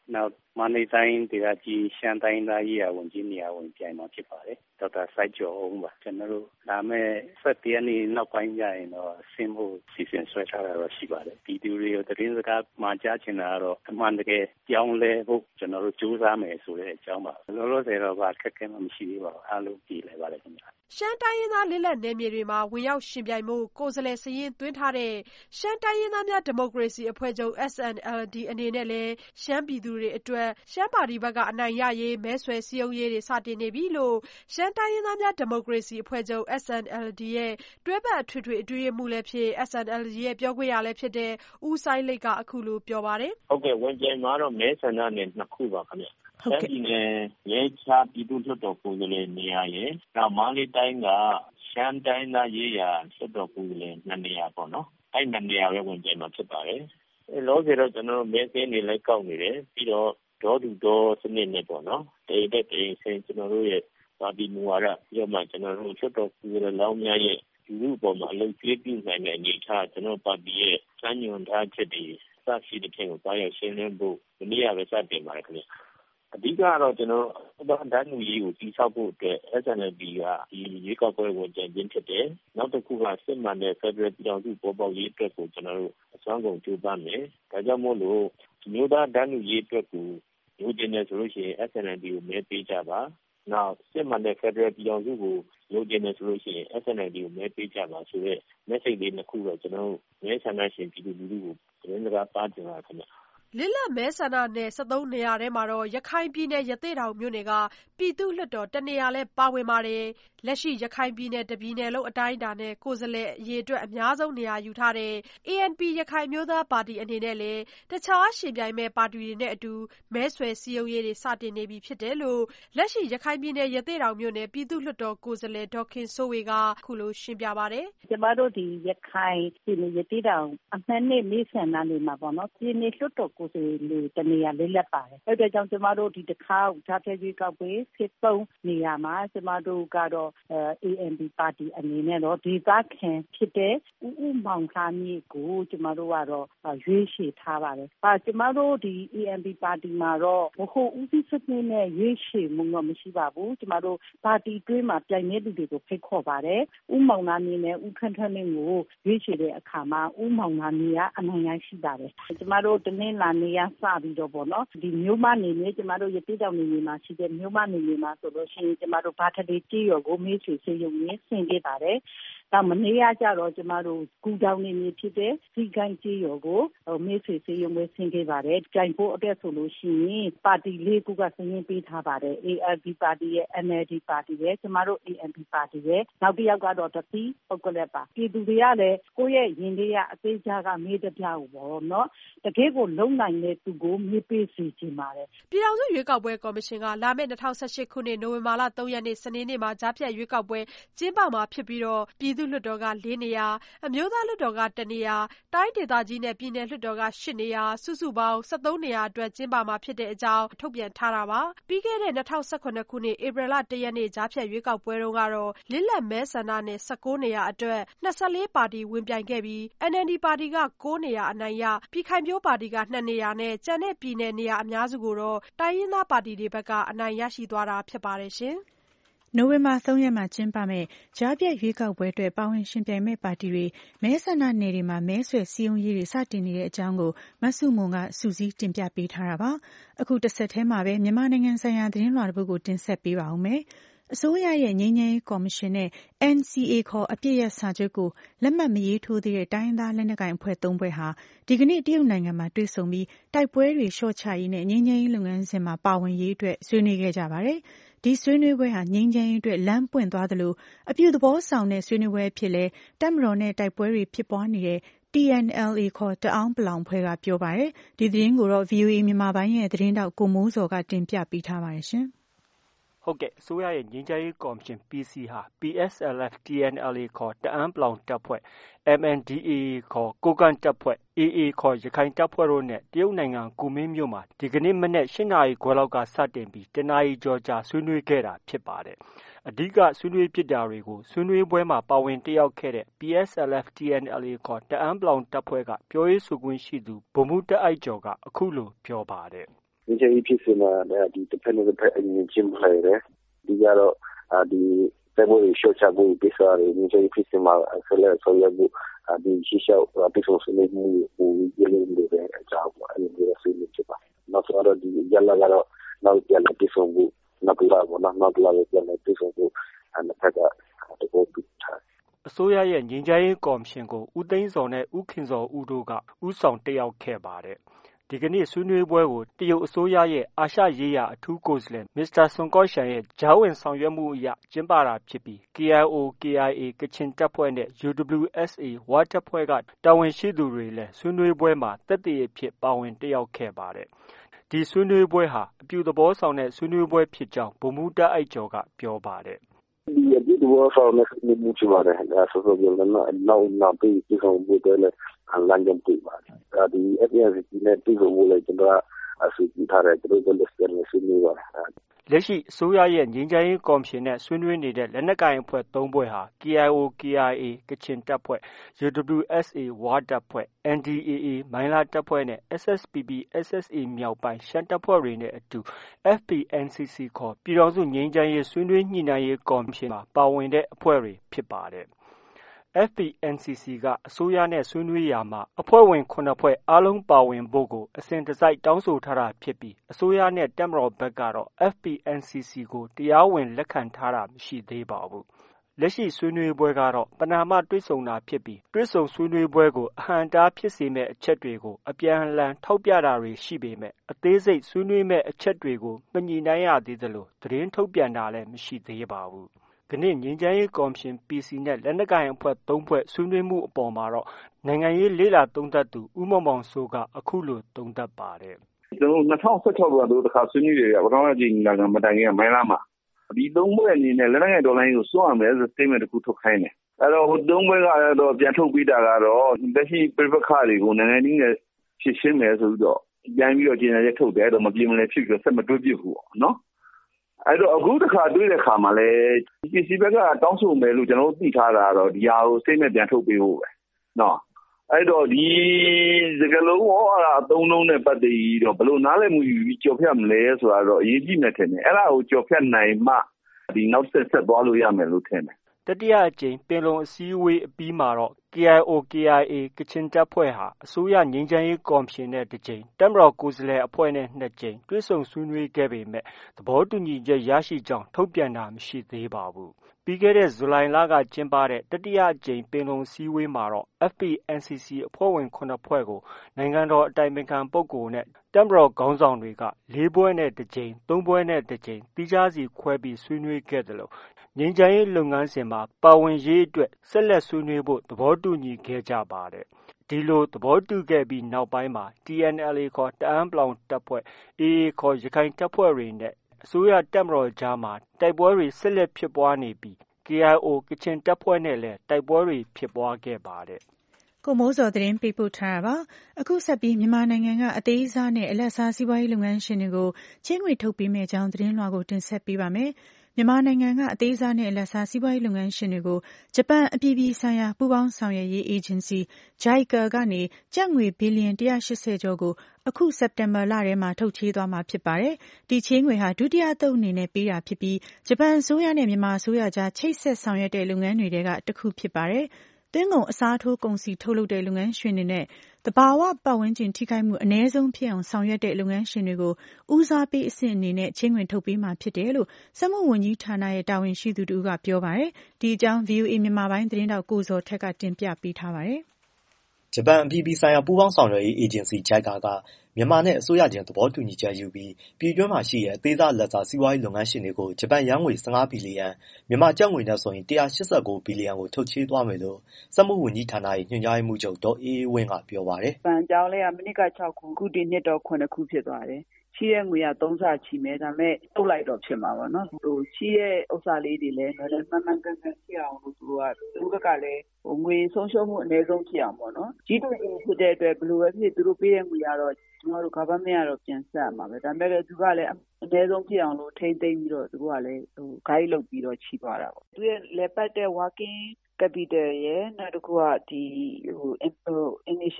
နောက်မန္တလေးတိုင်းဒေသကြီးရှမ်းတိုင်းသားရေးရာဝန်ကြီးနေရာဝင်ပြိုင်မှာဖြစ်ပါတယ်ဒေါက်တာစိုက်ကျော်အောင်ပါကျွန်တော်တို့လာမယ့်ဆက်တရက်နေ့နောက်ပိုင်းကျရင်တော့ဆင်းဖို့စီစဉ်ဆွဲထားတာတော့ရှိပါတယ်ပြည်သူတွေကိုသတင်းစကားမှာကြားချင်တာကတော့အမှန်တကယ်ကြောင်းလဲဖို့ကျွန်တော်တို့ကြိုးစားမယ်ဆိုတဲ့အကြောင်းပါလောလောဆယ်တော့ဘာခက်ခဲမှမရှိသေးပါဘူးအားလုံးပြည်လဲပါတယ်ခင်ဗျာရှမ်းတိုင်းရင်းသားလက်လက်နယ်မြေတွေမှာဝင်ရောက်ရှင်ပြိုင်မှုကိုယ်စားလှယ်စရင်းသွင်းထားတဲ့ရှမ်းတိုင်းရင်းသားများဒီမိုကရေစီအဖွဲ့ချုပ် S N L D အနေနဲ့လည်းရှမ်းပြည်သူတွေအတွက်ရှမ်းပါတီဘက်ကအနိုင်ရရေးမဲဆွယ်စည်းရုံးရေးတွေစတင်နေပြီလို့ရှမ်းတိုင်းရင်းသားများဒီမိုကရေစီအဖွဲ့ချုပ် S N L D ရဲ့တွဲဘက်အထွေထွေအတွင်းရေးမှူးလည်းဖြစ် S N L D ရဲ့ပြောခွင့်ရလည်းဖြစ်တဲ့ဦးစိုင်းလိတ်ကအခုလိုပြောပါတယ်ဟုတ်ကဲ့ဝင်ပြိုင်မှာတော့မဲဆန္ဒနယ်နှစ်ခုပါခင်ဗျဟုတ်ကဲ့ဒီနယ်ရဲချာပြည်သူ့လွှတ်တော်ကိုယ်စားလှယ်နေရာရဲ့နောက်မန္တလေးတိုင်းကရှမ်းတိုင်းသားရေးရာလွှတ်တော်ကိုယ်စားလှယ်နှစ်နေရာပေါ့နော်အဲ့နှစ်နေရာပဲဝင်ပြိုင်မှာဖြစ်ပါတယ်အဲလောဆယ်တော့ကျွန်တော်တို့မဲစင်းတွေလည်းကောက်နေတယ်ပြီးတော့ဒေါ်တူတော်စနစ်နဲ့ပေါ့နော်တိတ်တဲ့တိတ်ဆင်းကျွန်တော်တို့ရဲ့ပါတီမူဝါဒပြီးတော့မှကျွန်တော်တို့လွှတ်တော်ကိုယ်စားလှယ်လောင်းများရဲ့ဒီလိုပေါ်မှာအလုပ်ကြီးပြုနိုင်တဲ့အနေအထားကျွန်တော်ပါတီရဲ့စံညွှန်ထားချက်တွေစရှိတဲ့ပြင်ကိုပါရရှင်းလင်းဖို့ဒီနေ့ကပဲစတင်ပါတယ်ခင်ဗျအဓိကတော့ကျွန်တော်တို့ဒန်းနူရေးကိုတည်ဆောက်ဖို့အတွက် S N L D ကဒီရွေးကောက်ပွဲဝင်ကြခြင်းဖြစ်တယ်။နောက်တစ်ခုကစစ်မှန်တဲ့ Federal ပြည်ထောင်စုပေါ်ပေါက်ရေးအတွက်ကိုကျွန်တော်တို့အစွမ်းကုန်ကြိုးပမ်းမယ်။ဒါကြောင့်မို့လို့မျိုးသားဒန်းနူရေးအတွက်ကိုလိုချင်တယ်ဆိုလို့ရှိရင် S N L D ကိုမဲပေးကြပါ။နောက်စစ်မှန်တဲ့ Federal ပြည်ထောင်စုကိုလိုချင်တယ်ဆိုလို့ရှိရင် S N L D ကိုမဲပေးကြပါဆိုတဲ့ message လေးနှစ်ခုတော့ကျွန်တော်တို့မဲဆန္ဒရှင်ပြည်သူလူထုကိုသတင်းစကားပါတင်ပါခင်ဗျ။လစ်လက်မဲဆန္ဒနယ်၁၃နေရာထဲမှာတော့ရခိုင်ပြည်နယ်ရသေ့တောင်မြို့နယ်ကပြည်သူ့လွှတ်တော်တနေရာလဲပါဝင်ပါတယ်။လက်ရှိရခိုင်ပြည်နယ်တပြည်နယ်လုံးအတိုင်းအတာနဲ့ကိုယ်စားလှယ်အရေအတွက်အများဆုံးနေရာယူထားတဲ့ A N P ရခိုင်မျိုးသားပါတီအနေနဲ့လည်းတခြားရှင်ပြိုင်မဲ့ပါတီတွေနဲ့အတူမဲဆွယ်စည်းရုံးရေးတွေစတင်နေပြီဖြစ်တယ်လို့လက်ရှိရခိုင်ပြည်နယ်ရသေ့တောင်မြို့နယ်ပြည်သူ့လွှတ်တော်ကိုယ်စားလှယ်ဒေါ်ခင်စိုးဝေကအခုလိုရှင်းပြပါတယ်။ကျမတို့ဒီရခိုင်ပြည်နယ်ရသေ့တောင်အမှတ်နဲ့မဲဆန္ဒနယ်မှာပေါ့နော်ပြည်နယ်လွှတ်တော်ကိုယ်စားလှယ်တနေရာလေးလက်ပါတယ်။အဲ့ဒါကြောင့်ကျမတို့ဒီတစ်ခါထားတဲ့ရွေးကောက်ပွဲစစ်သုံးနေရာမှာကျမတို့ကတော့ A N P ပါတီအနေနဲ့တော့ဒေသခံဖြစ်တဲ့ဦးဦးမောင်ခါမြင့်ကိုကျမတို့ကတော့ရွေးချယ်ထားပါတယ်။အဲကျမတို့ဒီ A N P ပါတီမှာတော့ဘဟုဦးစီးစနစ်နဲ့ရွေးချယ်မှုတော့မရှိပါဘူး။ကျမတို့ပါတီတွင်းမှာပြိုင်နေတဲ့လူတွေကိုဖိတ်ခေါ်ပါတယ်။ဦးမောင်ခါမြင့်နဲ့ဦးခန့်ထွန်းမင်းကိုရွေးချယ်တဲ့အခါမှာဦးမောင်ခါမြင့်ကအနိုင်ရရှိပါတယ်။ကျမတို့တနင်္လာနေ့ကစပြီးတော့ပေါ့နော်ဒီမျိုးမနေနဲ့ကျမတို့ရတိတောင်နေနေမှာရှိတဲ့မျိုးမနေနေမှာဆိုလို့ရှိရင်ကျမတို့ဘာထဒေးကြီးရောကိုမေးဆွေစေရုံနဲ့ဆင်ခဲ့ပါတယ်။ဒါမနေ့ကကြတော့ကျမတို့ကူတောင်နေနေဖြစ်တဲ့စီကိုင်းကြီးရောကိုမေးဆွေစေရုံနဲ့ဆင်ခဲ့ပါတယ်။ကြိုင်ဖို့အတွက်ဆိုလို့ရှိရင်ပါတီလေးခုကစရင်ပေးထားပါတယ်။ A L D ပါတီရဲ့ N L D ပါတီရဲ့ကျမတို့ A N P ပါတီရဲ့နောက်တစ်ယောက်ကတော့တတိပုဂ္ဂလက်ပါပြည်သူတွေကလည်းကိုယ့်ရဲ့ရင်လေးကအသေးစားကမေးတပြားကိုပေါ့နော်တကယ်ကိုလုံနိုင်တဲ့သူကိုမေးပေးစီချင်ပါတယ်ပြည်ထောင်စုရွေးကောက်ပွဲကော်မရှင်ကလာမယ့်၂၀၁၈ခုနှစ်နိုဝင်ဘာလ၃ရက်နေ့စနေနေ့မှာကြားဖြတ်ရွေးကောက်ပွဲကျင်းပမှာဖြစ်ပြီးတော့ပြည်သူ့လွှတ်တော်က၄နေရာအမျိုးသားလွှတ်တော်ကတစ်နေရာတိုင်းဒေသကြီးနဲ့ပြည်နယ်လွှတ်တော်က၈နေရာစုစုပေါင်း၁၃နေရာအတွက်ကျင်းပမှာဖြစ်တဲ့အကြောင်းထုတ်ပြန်ထားတာပါပြီးခဲ့တဲ့၂၀၁၇ခုနှစ်ဧပြီလ၁ရက်နေ့ကြားဖြတ်ရွေးကောက်ပွဲတုန်းကတော့လစ်လက်မဲဆန္ဒနယ်၁၉နေရာအတွက်၂၄ပါတီဝင်ပြိုင်ခဲ့ပြီး N L D ပါတီက၉နေရာအနိုင်ရပြည်ခိုင်ဖြိုးပါတီက၂နေရာနဲ့ကျန်တဲ့ပြည်နယ်နေရာအများစုကိုတော့တိုင်းရင်းသားပါတီတွေဘက်ကအနိုင်ရရှိသွားတာဖြစ်ပါတယ်ရှင်။နိုဝင်ဘာ၃ရက်မှာကျင်းပမယ့်ကြားဖြတ်ရွေးကောက်ပွဲအတွက်ပါဝင်ရှင်ပြိုင်မဲ့ပါတီတွေမဲဆန္ဒနယ်တွေမှာမဲဆွယ်စည်းရုံးရေးတွေစတင်နေတဲ့အကြောင်းကိုမဆုမွန်ကစူးစီးတင်ပြပေးထားတာပါ။အခုတစ်ဆက်တည်းမှာပဲမြန်မာနိုင်ငံဆိုင်ရာသတင်းလွှာတစ်ပုဒ်ကိုတင်ဆက်ပေးပါဦးမယ်။အစိုးရရဲ့ငြိမ်းချမ်းရေးကော်မရှင်နဲ့ N C A ခေါ်အပစ်ရပ်စာချုပ်ကိုလက်မှတ်မရေးထိုးသေးတဲ့တိုင်းရင်းသားလက်နက်ကိုင်အဖွဲ့သုံးဖွဲ့ဟာဒီကနေ့တရုတ်နိုင်ငံမှာတွေ့ဆုံပြီးတိုက်ပွဲတွေလျှော့ချရေးနဲ့ငြိမ်းချမ်းရေးလုပ်ငန်းစဉ်မှာပါဝင်ရေးအတွက်ဆွေးနွေးခဲ့ကြပါတယ်။ဒီဆွေးနွေးပွဲဟာငြိမ်းချမ်းရေးအတွက်လမ်းပွင့်သွားသလိုအပြုသဘောဆောင်တဲ့ဆွေးနွေးပွဲဖြစ်လဲတပ်မတော်နဲ့တိုက်ပွဲတွေဖြစ်ပွားနေတဲ့ T N L A ခေါ်တအောင်းပလောင်ဖွဲ့ကပြောပါတယ်။ဒီသတင်းကိုတော့ V O A မြန်မာပိုင်းရဲ့သတင်းတောက်ကိုမိုးစော်ကတင်ပြပေးထားပါတယ်ရှင်။ဟုတ်ကဲ့အစိုးရရဲ့ငြိမ်းချမ်းရေးကော်မရှင် P C ဟာ P S L F T N L A ခေါ်တအန်းပလောင်တပ်ဖွဲ့ M N D A A ခေါ်ကိုကန့်တပ်ဖွဲ့ A A ခေါ်ရခိုင်တပ်ဖွဲ့တို့နဲ့တရုတ်နိုင်ငံကူမင်းမြို့မှာဒီကနေ့မနက်၈နာရီခွဲလောက်ကစတင်ပြီးတနာရီကျော်ကြာဆွေးနွေးခဲ့တာဖြစ်ပါတယ်။အဓိကဆွေးနွေးဖြစ်တာတွေကိုဆွေးနွေးပွဲမှာပါဝင်တက်ရောက်ခဲ့တဲ့ P S L F T N L A ခေါ်တအန်းပလောင်တပ်ဖွဲ့ကပြောရေးဆိုခွင့်ရှိသူဗိုလ်မှူးတက်အိုက်ကျော်ကအခုလိုပြောပါတယ်ငြိမ်းချမ်းရေးဖြစ်စဉ်မှာဒီတစ်ဖက်နဲ့တစ်ဖက်အမြင်ချင်းဖလှယ်တယ်ဒီကတော့ဒီတဲ့ဘိုးရှော့ချဖို့ပြစားတယ်ငြိမ်းချမ်းရေးဖြစ်စဉ်မှာဆက်လက်ဆောင်ရွက်ဖို့ဒီရှိရှောက်ပြဆုံးစနေမှုကိုရင်းနေတဲ့အကြောင်းပေါ့အဲဒီလိုဆွေးနွေးဖြစ်ပါတယ်နောက်ဆိုတော့ဒီရလာကတော့နောက်ပြန်ပြဆုံးဖို့နောက်လာပေါ့နောက်လာပြန်ပြဆုံးဖို့အဲ့ဖက်ကတကောပြထားအစိုးရရဲ့ငြိမ်းချမ်းရေးကော်မရှင်ကိုဦးသိန်းစောနဲ့ဦးခင်စောဦးတို့ကဦးဆောင်တက်ရောက်ခဲ့ပါတယ်ဒီကနေ့ဆွေးနွေးပွဲကိုတရုတ်အစိုးရရဲ့အာရှရေးရာအထူးကိုယ်စားလှယ်မစ္စတာဆွန်ကော့ရှန်ရဲ့ကြားဝင်ဆောင်ရွက်မှုအရကျင်းပတာဖြစ်ပြီး ကေအိုင်အို ကေအိုင်အေ ကချင်တပ်ဖွဲ့နဲ့ ယူဒဘလျူအက်စ်အေ ဝတပ်ဖွဲ့ကတာဝန်ရှိသူတွေလည်းဆွေးနွေးပွဲမှာသက်သေအဖြစ်ပါဝင်တက်ရောက်ခဲ့ပါတယ်ဒီဆွေးနွေးပွဲဟာအပြုသဘောဆောင်တဲ့ဆွေးနွေးပွဲဖြစ်ကြောင်းဗိုလ်မှူးတပ်အိုက်ကျော်ကပြောပါတယ်ဒီအပြုသဘောဆောင်တဲ့ဆွေးနွေးမှုဖြစ်ပါတယ်ဒါဆိုတော့လည်းနောက်နောက်ပြီးဒီကောင်ဘုဒ္ဓလည်းလမ်းကြောင်းပြပါတယ်ဒီ F A R C နဲ့ဒီလိုမျိုးလည်းကျွန်တော်အစီအစဉ်ထားတဲ့ကျွန်တော်တို့လည်းဆွေးနွေးပါတယ်လက်ရှိအစိုးရရဲ့ငြိမ်းချမ်းရေးကော်မရှင်နဲ့ဆွေးနွေးနေတဲ့လက်နက်ကိုင်အဖွဲ့သုံးဖွဲ့ဟာ ကေအိုင်အို ကေအိုင်အေ ကချင်တပ်ဖွဲ့ ယူဒဘလျူအက်စ်အေ ဝတပ်ဖွဲ့ အန်ဒီအေအေ မိုင်းလားတပ်ဖွဲ့နဲ့ အက်စ်အက်စ်ပီပီ အက်စ်အက်စ်အေ မြောက်ပိုင်းရှမ်းတပ်ဖွဲ့တွေနဲ့အတူ အက်ဖ်ပီအန်စီစီ ခေါ်ပြည်ထောင်စုငြိမ်းချမ်းရေးဆွေးနွေးညှိနှိုင်းရေးကော်မရှင်မှာပါဝင်တဲ့အဖွဲ့တွေဖြစ်ပါတယ်အက်ဖ်ပီအန်စီစီကအစိုးရနဲ့ဆွေးနွေးရာမှာအဖွဲ့ဝင်ခုနှစ်ဖွဲ့အားလုံးပါဝင်ဖို့ကိုအစဉ်တစိုက်တောင်းဆိုထားတာဖြစ်ပြီးအစိုးရနဲ့တပ်မတော်ဘက်ကတော့ အက်ဖ်ပီအန်စီစီကိုတရားဝင်လက်ခံထားတာမရှိသေးပါဘူးလက်ရှိဆွေးနွေးပွဲကတော့ပဏာမတွေ့ဆုံတာဖြစ်ပြီးတွေ့ဆုံဆွေးနွေးပွဲကိုအဟန့်အတားဖြစ်စေမဲ့အချက်တွေကိုအပြန်အလှန်ထောက်ပြတာတွေရှိပေမဲ့အသေးစိတ်ဆွေးနွေးမဲ့အချက်တွေကိုမညှိနှိုင်းရသေးသလိုသတင်းထုတ်ပြန်တာလည်းမရှိသေးပါဘူးကနေ့ငြိမ်းချမ်းရေးကော်မရှင် ပီစီ နဲ့လက်နက်ကိုင်အဖွဲ့သုံးဖွဲ့ဆွေးနွေးမှုအပေါ်မှာတော့နိုင်ငံရေးလေ့လာသုံးသပ်သူဦးမောင်မောင်စိုးကအခုလိုသုံးသပ်ပါတယ်ကျွန်တော်၂၀၁၆ကတို့တစ်ခါဆွေးနွေးတယ်ပထမကြိမ်ညီလာခံမတိုင်ခင်ကမိုင်းလားမှာဒီသုံးဖွဲ့အနေနဲ့လက်နက်ကိုင်ဒေါ်လာရင်းကိုစွန့်ရမယ်ဆိုတဲ့ statement တစ်ခုထုတ်ခိုင်းတယ်အဲ့တော့ဟိုသုံးဖွဲ့ကတော့ပြန်ထုတ်ပေးတာကတော့လက်ရှိပြပခါတွေကိုနိုင်ငံကြီးနဲ့ရှင်းရှင်းမယ်ဆိုပြီးတော့ပြန်ပြီးတော့ကြေညာချက်ထုတ်တယ်အဲ့တော့မပြေမလည်ဖြစ်ပြီးတော့ဆက်မတွဲပြစ်ဘူးပေါ့နော်အဲ့တော့အခုတစ်ခါတွေ့တဲ့ခါမှာလဲပီစီဘက်ကတောင်းဆိုမယ်လို့ကျွန်တော်တို့သိထားတာကတော့ဒီဟာကိုစိတ်နဲ့ပြန်ထုတ်ပေးဖို့ပဲနော်အဲ့တော့ဒီစကလုံးဟောအသုံးလုံးနဲ့ပတ်သက်ပြီးတော့ဘယ်လိုနားလည်မှုယူပြီးကြော်ဖြတ်မလဲဆိုတာတော့အရေးကြီးမယ်ထင်တယ်အဲ့ဒါကိုကြော်ဖြတ်နိုင်မှဒီနောက်ဆက်ဆက်သွားလို့ရမယ်လို့ထင်တယ်တတိယအကြိမ်ပင်လုံအစည်းအဝေးအပြီးမှာတော့ ကေအိုင်အို ကေအိုင်အေ ကချင်တပ်ဖွဲ့ဟာအစိုးရငြိမ်းချမ်းရေးကော်မရှင်နဲ့တစ်ကြိမ်တပ်မတော်ကိုယ်စားလှယ်အဖွဲ့နဲ့နှစ်ကြိမ်တွေ့ဆုံဆွေးနွေးခဲ့ပေမဲ့သဘောတူညီချက်ရရှိကြောင်းထုတ်ပြန်တာမရှိသေးပါဘူးပြီးခဲ့တဲ့ဇူလိုင်လကကျင်းပတဲ့တတိယအကြိမ်ပင်လုံစည်းဝေးမှာတော့ အက်ဖ်ပီအန်စီစီအဖွဲ့ဝင်ခုနှစ်ဖွဲ့ကိုနိုင်ငံတော်အတိုင်ပင်ခံပုဂ္ဂိုလ်နဲ့တပ်မတော်ခေါင်းဆောင်တွေကလေးပွဲနဲ့တစ်ကြိမ်သုံးပွဲနဲ့တစ်ကြိမ်သီးခြားစီခွဲပြီးဆွေးနွေးခဲ့တယ်လို့ငြိမ်းချမ်းရေးလုပ်ငန်းစဉ်မှာပါဝင်ရေးအတွက်ဆက်လက်ဆွေးနွေးဖို့သဘောတူညီခဲ့ကြပါတယ်ဒီလိုသဘောတူခဲ့ပြီးနောက်ပိုင်းမှာ တီအန်အယ်အေ ခေါ်တအန်း(ပလောင်)တပ်ဖွဲ့ အေအေ ခေါ်ရခိုင်တပ်ဖွဲ့တွေနဲ့အစိုးရတပ်မတော်ကြားမှာတိုက်ပွဲတွေဆက်လက်ဖြစ်ပွားနေပြီး ကေအိုင်အို ကချင်တပ်ဖွဲ့နဲ့လည်းတိုက်ပွဲတွေဖြစ်ပွားခဲ့ပါတယ်ကိုမိုးစောသတင်းပေးပို့ထားတာပါအခုဆက်ပြီးမြန်မာနိုင်ငံကအသေးစားနဲ့အလတ်စားစီးပွားရေးလုပ်ငန်းရှင်တွေကိုချေးငွေထုတ်ပေးမယ့်ကြောင်းသတင်းလွှာကိုတင်ဆက်ပေးပါမယ်မြန်မာနိုင်ငံကအသေးစားနဲ့အလတ်စားစီးပွားရေးလုပ်ငန်းရှင်တွေကိုဂျပန်အပြည်ပြည်ဆိုင်ရာပူးပေါင်းဆောင်ရွက်ရေးအေဂျင်စီ ဂျိုက်ကာ ကနေကျပ်ငွေဘီလီယံ၁၈၀ကျော်ကိုအခုစက်တင်ဘာလထဲမှာထုတ်ချေးသွားမှာဖြစ်ပါတယ်။ဒီချေးငွေဟာဒုတိယအသုတ်အနေနဲ့ပေးတာဖြစ်ပြီးဂျပန်အစိုးရနဲ့မြန်မာအစိုးရကြားချိတ်ဆက်ဆောင်ရွက်တဲ့လုပ်ငန်းတွေထဲကတစ်ခုဖြစ်ပါတယ်။သွင်းကုန်အစားထိုးကုန်စည်ထုတ်လုပ်တဲ့လုပ်ငန်းရှင်တွေနဲ့သဘာဝပတ်ဝန်းကျင်ထိခိုက်မှုအနည်းဆုံးဖြစ်အောင်ဆောင်ရွက်တဲ့လုပ်ငန်းရှင်တွေကိုဦးစားပေးအဆင့်အနေနဲ့ချေးငွေထုတ်ပေးမှာဖြစ်တယ်လို့စက်မှုဝန်ကြီးဌာနရဲ့တာဝန်ရှိသူတို့ကပြောပါတယ်။ဒီအကြောင်း ဗွီအိုအေ မြန်မာပိုင်းသတင်းတောက်ကိုဇော်ထက်ကတင်ပြပေးထားပါတယ်။ဂျပန်အပြည်ပြည်ဆိုင်ရာပူးပေါင်းဆောင်ရွက်ရေးအေဂျင်စီ ဂျိုက်ကာ ကမြန်မာနဲ့အစိုးရချင်းသဘောတူညီချက်ယူပြီးပြည်တွင်းမှာရှိတဲ့အသေးစားလက်စားစီးပွားရေးလုပ်ငန်းရှင်တွေကိုဂျပန်ယန်းငွေ၁၅ဘီလီယံမြန်မာကျပ်ငွေနဲ့ဆိုရင်၁၈၉ဘီလီယံကိုထုတ်ချေးသွားမယ်လို့စက်မှုဝန်ကြီးဌာနရဲ့ညွှန်ကြားရေးမှူးချုပ်ဒေါ်အေးအေးဝင်းကပြောပါတယ်။ဘဏ်ကြောင်းလေးကမိနစ်က၆ခုအခုဒီနှစ်တော့၇ခုဖြစ်သွားတယ်။ချီးတဲ့ငွေကသုံးဆချီမယ်ဒါပေမဲ့ထုတ်လိုက်တော့ဖြစ်မှာပေါ့နော်ဟိုချီးတဲ့ဥစ္စာလေးတွေလည်းလည်းမှန်မှန်ကန်ကန်ဖြစ်အောင်လို့သူတို့ကသူတို့ကလည်းဟိုငွေဆုံးရှုံးမှုအနည်းဆုံးဖြစ်အောင်ပေါ့နော်ကြီးတူကြီးဖြစ်တဲ့အတွက်ဘယ်လိုပဲဖြစ်သူတို့ပေးတဲ့ငွေကတော့ကျွန်တော်တို့ government ကတော့ပြန်ဆက်မှာပဲဒါပေမဲ့သူကလည်းအနည်းဆုံးဖြစ်အောင်လို့ထိမ့်သိမ့်ပြီးတော့သူတို့ကလည်းဟို guide လုပ်ပြီးတော့ချီသွားတာပေါ့သူရဲ့လက်ပတ်တဲ့ working capital ရဲ့နောက်တစ်ခုကဒီဟို initial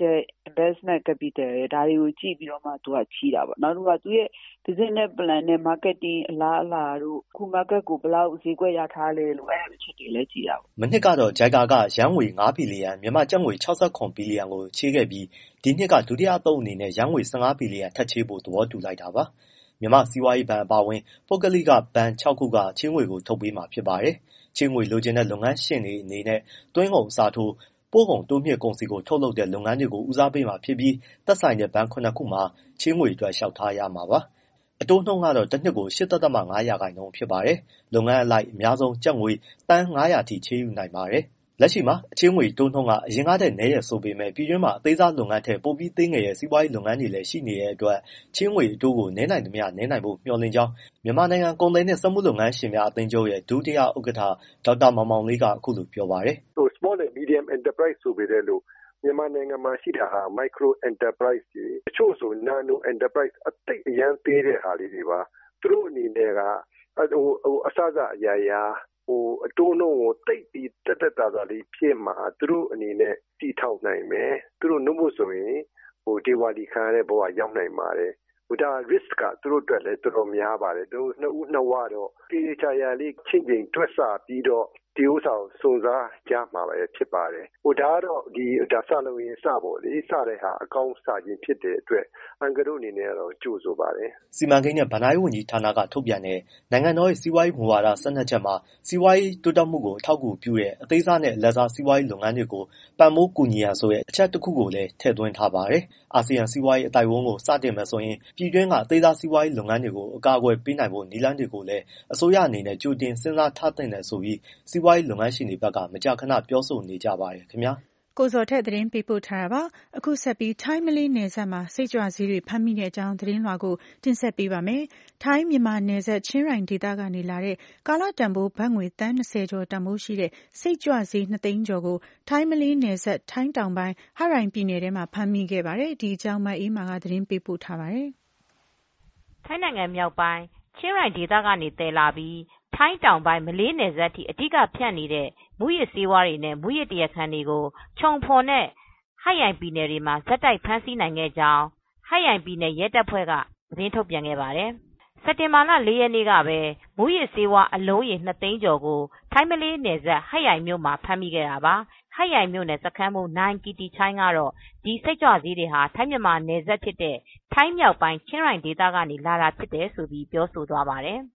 investment capital တွေဒါတွေကိုကြည့်ပြီးတော့မှသူကချီးတာပေါ့နောက်တစ်ခုကသူရဲ့ business plan နဲ့ marketing အလားအလာတို့ခု market ကိုဘယ်လောက်ဈေးကွက်ရထားလဲလို့အဲ့ဒီအချက်တွေလည်းကြည့်တာပေါ့မနှစ်ကတော့ ဂျိုက်ကာ ကရန်ငွေ၅ဘီလီယံမြန်မာကျပ်ငွေ၆၇ဘီလီယံကိုချေးခဲ့ပြီးဒီနှစ်ကဒုတိယအသုတ်အနေနဲ့ရန်ငွေ၁၅ဘီလီယံထပ်ချေးဖို့သဘောတူလိုက်တာပါမြန်မာစီးပွားရေးဘဏ်အပါအဝင်ပုဂ္ဂလိကဘဏ်၆ခုကချေးငွေကိုထုတ်ပေးမှာဖြစ်ပါတယ်ချေးငွေလိုချင်တဲ့လုပ်ငန်းရှင်တွေအနေနဲ့တွင်းကုန်အစားထိုးပို့ကုန်တိုးမြင့်ကုန်စည်ကိုထုတ်လုပ်တဲ့လုပ်ငန်းတွေကိုဦးစားပေးမှာဖြစ်ပြီးသက်ဆိုင်တဲ့ဘဏ်ခုနှစ်ခုမှာချေးငွေအတွက်လျှောက်ထားရမှာပါအတိုးနှုန်းကတော့တစ်နှစ်ကို ၈ဒသမ ၅ ရာခိုင်နှုန်းဖြစ်ပါတယ်လုပ်ငန်းအလိုက်အများဆုံးကျပ်ငွေသန်း၅၀၀ထိချေးယူနိုင်ပါတယ်လက်ရှိမှာအချေးငွေတိုးနှုန်းကအရင်ကတည်းကနည်းရဆိုပေမဲ့ပြည်တွင်းမှာအသေးစားလုပ်ငန်းထက်ပိုပြီးသေးငယ်တဲ့စီးပွားရေးလုပ်ငန်းတွေလည်းရှိနေတဲ့အတွက်ချေးငွေအတိုးကိုနည်းနိုင်သမျှနည်းနိုင်ဖို့မျှော်လင့်ကြောင်းမြန်မာနိုင်ငံကုန်သည်နှင့်စက်မှုလုပ်ငန်းရှင်များအသင်းချုပ်ရဲ့ဒုတိယဥက္ကဋ္ဌဒေါက်တာမောင်မောင်လေးကအခုလိုပြောပါတယ်။ Small and medium enterprise ဆိုပေတဲ့လို့မြန်မာနိုင်ငံမှာရှိတာဟာ micro enterprise တွေတချို့ဆို nano enterprise အသိအရန်သေးတဲ့ဟာလေးတွေပါသူတို့အနေနဲ့ကဟိုဟိုအစစအရာရာဟိုအတိုးနှုန်းကိုတိတ်ပြီးတက်တက်တာတာလေးဖြစ်မှာသူတို့အနေနဲ့တည်ထောင်နိုင်မယ်သူတို့နှုတ်ဖို့ဆိုရင်ဟိုဒီဝါဒီခံရတဲ့ဘဝရောက်နိုင်ပါတယ်ဟိုဒါ risk ကသူတို့အတွက်လည်းတော်တော်များပါတယ်သူတို့နှစ်ဦးနှစ်ဝတော့ဒီချာယာလေးချင်းချင်းတွက်ဆပြီးတော့ဒီဥစ္စာကိုစုံစားကြမှာပဲဖြစ်ပါတယ်ဟိုဒါကတော့ဒီဒါစလုံးရင်စပေါ့လေစတဲ့ဟာအကောင်းစခြင်းဖြစ်တဲ့အတွက်အင်္ဂရုအနေနဲ့ကတော့ကြိုးဆိုပါတယ်စီမံကိန်းနဲ့ဗဏ္ဍာရေးဝန်ကြီးဌာနကထုတ်ပြန်တဲ့နိုင်ငံတော်ရဲ့စီးပွားရေးမူဝါဒ၁၂ချက်မှာစီးပွားရေးတိုးတက်မှုကိုအထောက်အကူပြုတဲ့အသေးစားနဲ့အလတ်စားစီးပွားရေးလုပ်ငန်းတွေကိုပံ့ပိုးကူညီရန်ဆိုတဲ့အချက်တစ်ခုကိုလည်းထည့်သွင်းထားပါတယ်အာဆီယံစီးပွားရေးအသိုက်အဝန်းကိုစတင်မယ်ဆိုရင်ပြည်တွင်းကအသေးစားစီးပွားရေးလုပ်ငန်းတွေကိုအကာအကွယ်ပေးနိုင်ဖို့နည်းလမ်းတွေကိုလည်းအစိုးရအနေနဲ့ကြိုတင်စဉ်းစားထားသင့်တယ်ဆိုပြီးစီးပွားရေးလုပ်ငန်းရှင်တွေဘက်ကမကြာခဏပြောဆိုနေကြပါတယ်ခင်ဗျာကိုဇော်ထက်သတင်းပေးပို့ထားတာပါအခုဆက်ပြီးထိုင်းမလေးနယ်စပ်မှာစိတ်ကြွဆေးတွေဖမ်းမိတဲ့အကြောင်းသတင်းလွှာကိုတင်ဆက်ပေးပါမယ်ထိုင်းမြန်မာနယ်စပ်ချင်းရိုင်ဒေသကနေလာတဲ့ကာလတန်ဖိုးဘတ်ငွေသန်း၂၀ကျော်တန်ဖိုးရှိတဲ့စိတ်ကြွဆေး၂သိန်းကျော်ကိုထိုင်းမလေးနယ်စပ်ထိုင်းတောင်ပိုင်းဟရိုင်ပြည်နယ်ထဲမှာဖမ်းမိခဲ့ပါတယ်ဒီအကြောင်းမအေးမာကသတင်းပေးပို့ထားပါတယ်ထိုင်းနိုင်ငံမြောက်ပိုင်းချင်းရိုင်ဒေသကနေတည်လာပြီးထိုင်းတောင်ပိုင်းမလေးနယ်စပ်ထိအဓိကဖြန့်နေတဲ့မူရစ်ဆေးဝါးတွေနဲ့မူရစ်တရားခံတွေကိုခြုံဖော်နဲ့ဟိုက်ယိုင်ပြည်နယ်တွေမှာဇက်တိုက်ဖမ်းဆီးနိုင်ခဲ့ကြောင်းဟိုက်ယိုင်ပြည်နယ်ရဲတပ်ဖွဲ့ကသတင်းထုတ်ပြန်ခဲ့ပါတယ်။စက်တင်ဘာလ၄ရက်နေ့ကပဲမူရစ်ဆေးဝါးအလုံးရေ၂သိန်းကျော်ကိုထိုင်းမလေးနယ်စပ်ဟိုက်ယိုင်မြို့မှာဖမ်းမိခဲ့တာပါ။ဟိုက်ယိုင်မြို့နယ်စခန်းမှုနိုင်ကီတီချိုင်းကတော့ဒီစိတ်ကြွဆေးတွေဟာထိုင်းမြန်မာနယ်စပ်ဖြစ်တဲ့ထိုင်းမြောက်ပိုင်းချင်းရိုင်ဒေသကနေလာတာဖြစ်တယ်ဆိုပြီးပြောဆိုသွားပါတယ်။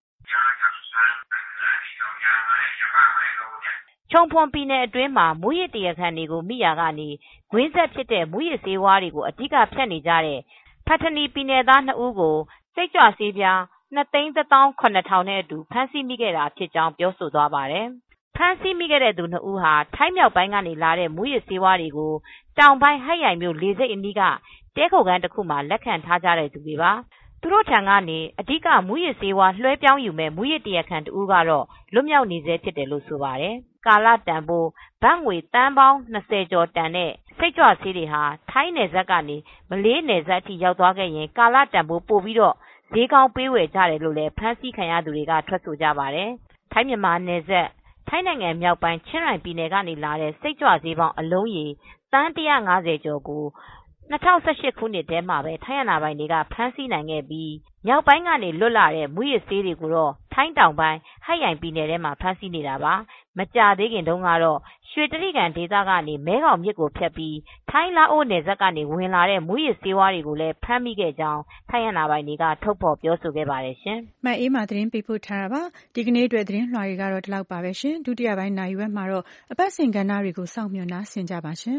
ချုံဖွန်ပြည်နယ်အတွင်းမှာမူရစ်တရားခံတွေကိုမိရာကနေကွင်းဆက်ဖြစ်တဲ့မူရစ်ဆေးဝါးတွေကိုအဓိကဖြတ်နေကြတဲ့ဖတ်ထနီပြည်နယ်သားနှစ်ဦးကိုစိတ်ကြွဆေးပြား၂သိန်းတစ်သောင်းခုနှစ်ထောင်နဲ့အတူဖမ်းဆီးမိခဲ့တာဖြစ်ကြောင်းပြောဆိုသွားပါတယ်။ဖမ်းဆီးမိခဲ့တဲ့သူနှစ်ဦးဟာထိုင်းမြောက်ပိုင်းကနေလာတဲ့မူရစ်ဆေးဝါးတွေကိုတောင်ပိုင်းဟိုက်ယိုင်မြို့လေဆိပ်အနီးကတဲခုတ်ခန်းတစ်ခုမှာလက်ခံထားကြတဲ့သူတွေပါ။သူတို့ထံကနေအဓိကမူရစ်ဆေးဝါးလွှဲပြောင်းယူမဲ့မူရစ်တရားခံတဦးကတော့လွတ်မြောက်နေဆဲဖြစ်တယ်လို့ဆိုပါတယ်။ကာလတန်ဖိုးဘတ်ငွေသန်းပေါင်း၂၀ကျော်တန်တဲ့စိတ်ကြွဆေးတွေဟာထိုင်းနယ်စပ်ကနေမလေးနယ်စပ်ထိရောက်သွားခဲ့ရင်ကာလတန်ဖိုးပို့ပြီးတော့ဈေးကောင်းပေးဝယ်ကြတယ်လို့လည်းဖမ်းဆီးခံရသူတွေကထွက်ဆိုကြပါတယ်။ထိုင်းမြန်မာနယ်စပ်ထိုင်းနိုင်ငံမြောက်ပိုင်းချင်းရိုင်ပြည်နယ်ကနေလာတဲ့စိတ်ကြွဆေးပေါင်းအလုံးရေသန်း၁၅၀ကျော်ကို၂၀၁၈ခုနှစ်ထဲမှာပဲထိုင်းအာဏာပိုင်တွေကဖမ်းဆီးနိုင်ခဲ့ပြီးမြောက်ပိုင်းကနေလွတ်လာတဲ့မူရစ်ဆေးတွေကိုတော့ထိုင်းတောင်ပိုင်းဟိုက်ယိုင်ပြည်နယ်ထဲမှာဖမ်းဆီးနေတာပါမကြာသေးခင်တုန်းကတော့ရွှေတြိဂံဒေသကနေမဲခေါင်မြစ်ကိုဖြတ်ပြီးထိုင်းလာအိုနယ်စပ်ကနေဝင်လာတဲ့မူရစ်ဆေးဝါးတွေကိုလည်းဖမ်းမိခဲ့ကြောင်းထိုင်းအာဏာပိုင်တွေကထုတ်ဖော်ပြောဆိုခဲ့ပါတယ်ရှင်မအေးမာသတင်းပေးပို့ထားတာပါဒီကနေ့အတွက်သတင်းလွှာတွေကတော့ဒီလောက်ပါပဲရှင်ဒုတိယပိုင်းနိုင်ရွက်မှာတော့အပတ်စဉ်ကဏ္ဍတွေကိုစောင့်မျှော်နားဆင်ကြပါရှင်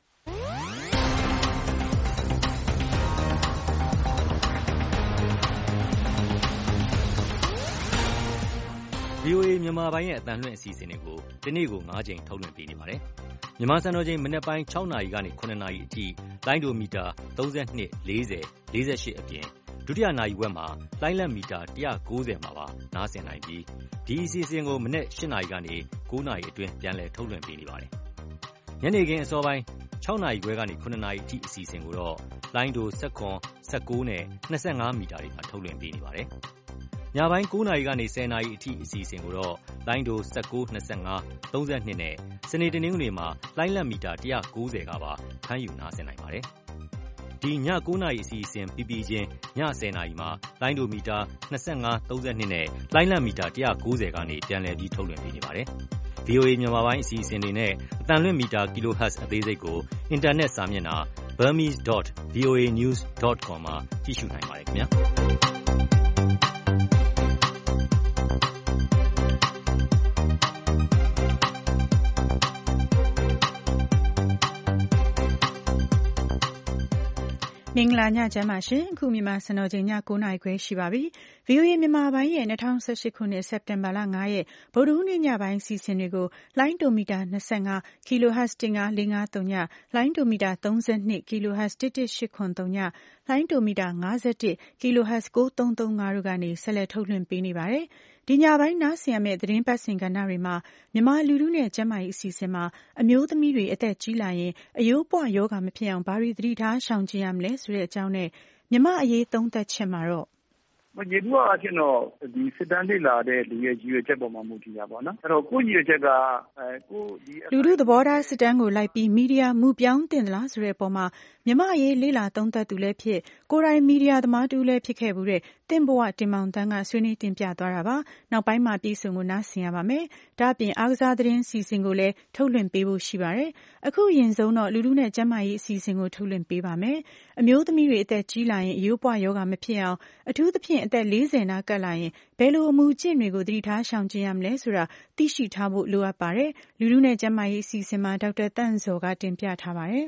ဗွီအိုအေမြန်မာပိုင်းရဲ့အသံလွှင့်အစီအစဉ်တွေကိုဒီနေ့ကို၅ကြိမ်ထုတ်လွှင့်ပေးနေပါတယ်။မြန်မာစံတော်ချိန်မနက်ပိုင်း၆နာရီကနေ၇နာရီအထိလိုင်းဒိုမီတာ၃၂ ၄၀ ၄၈အပြင်ဒုတိယနာရီဝက်မှာလိုင်းလက်မီတာ၁၉၀မှာပါနားဆင်နိုင်ပြီးဒီအစီအစဉ်ကိုမနက်၈နာရီကနေ၉နာရီအတွင်းပြန်လည်ထုတ်လွှင့်ပေးနေပါတယ်။ညနေခင်းအစောပိုင်း၆နာရီခွဲကနေ၇နာရီအထိအစီအစဉ်ကိုတော့လိုင်းဒို၁၇ ၁၉နဲ့၂၅မီတာတွေမှာထုတ်လွှင့်ပေးနေပါတယ်။ညပိုင်း၉နာရီကနေ၁၀နာရီအထိအစီအစဉ်ကိုတော့လိုင်းဒို၁၉ ၂၅ ၃၂နဲ့စနေတနင်္ဂနွေမှာလိုင်းလတ်မီတာ၁၉၀ကပါဖမ်းယူနားဆင်နိုင်ပါတယ်။ဒီည၉နာရီအစီအစဉ်ပြီးပြီးချင်းည၁၀နာရီမှာလိုင်းဒိုမီတာ၂၅ ၃၂နဲ့လိုင်းလတ်မီတာ၁၉၀ကနေပြန်လည်ပြီးထုတ်လွှင့်ပေးနေပါတယ်။ ဗွီအိုအေ မြန်မာပိုင်းအစီအစဉ်တွေနဲ့အသံလွှင့်မီတာ kilohertz အသေးစိတ်ကိုအင်တာနက်စာမျက်နှာ burmese dot voa news dot com မှာကြည့်ရှုနိုင်ပါတယ်ခင်ဗျာ။မင်္ဂလာညချမ်းပါရှင်။အခုမြန်မာစံတော်ချိန်ည၉နာရီခွဲရှိပါပြီ။ ဗွီအိုအေမြန်မာပိုင်းရဲ့၂၀၁၈ခုနှစ်စက်တင်ဘာလ၅ရက်ဗုဒ္ဓဟူးနေ့ညပိုင်းစီစဉ်တွေကိုလိုင်းဒိုမီတာ၂၅ kilohertz ၁၅၄၅၃ညလိုင်းဒိုမီတာ၃၂ kilohertz ၁၁၈၇၃ညလိုင်းဒိုမီတာ၅၁ kilohertz ၉၃၃၅တို့ကနေဆက်လက်ထုတ်လွှင့်ပေးနေပါတယ်။ဒီညပိုင်းနားဆင်ရမယ့်သတင်းပတ်စဉ်ကဏ္ဍတွေမှာမြန်မာလူထုနဲ့ကျန်းမာရေးအစီအစဉ်မှာအမျိုးသမီးတွေအသက်ကြီးလာရင်အယိုးပွရောဂါမဖြစ်အောင်ဘာတွေသတိထားရှောင်ကျဉ်ရမလဲဆိုတဲ့အကြောင်းနဲ့မြန်မာအရေးသုံးသပ်ချက်မှာတော့ရေဘူးအဖြစ်တော့ဒီစစ်တမ်းလေ့လာတဲ့လူရဲ့ရည်ရွယ်ချက်ပေါ်မှာမူတည်တာပေါ့နော်အဲ့တော့ကိုယ့်ရည်ရွယ်ချက်ကအဲကိုဒီလူထုသဘောထားစစ်တမ်းကိုလိုက်ပြီးမီဒီယာမူပြောင်းတင်လားဆိုတဲ့အပေါ်မှာမြန်မာအရေးလေ့လာသုံးသပ်သူလည်းဖြစ်ကိုယ်တိုင်မီဒီယာသမားတူလည်းဖြစ်ခဲ့ဘူးတဲ့တင့်ဘဝတင်မောင်တန်းကဆွေးနွေးတင်ပြသွားတာပါနောက်ပိုင်းမှာပြည်စုံကိုနားဆင်ရပါမယ်ဒါအပြင်အားကစားသတင်းစီစဉ်ကိုလည်းထုတ်လွှင့်ပေးဖို့ရှိပါတယ်အခုရင်ဆုံးတော့လူထုနဲ့ကျန်းမာရေးအစီအစဉ်ကိုထုတ်လွှင့်ပေးပါမယ်အမျိုးသမီးတွေအသက်ကြီးလာရင်အယိုးပွရောဂါမဖြစ်အောင်အထူးသဖြင့်အသက်၄၀နားကပ်လာရင်ဘယ်လိုအမှုကျင့်တွေကိုသတိထားရှောင်ကျဉ်ရမလဲဆိုတာသိရှိထားဖို့လိုအပ်ပါတယ်လူထုနဲ့ကျန်းမာရေးအစီအစဉ်မှာဒေါက်တာတန့်ဇော်ကတင်ပြထားပါတယ်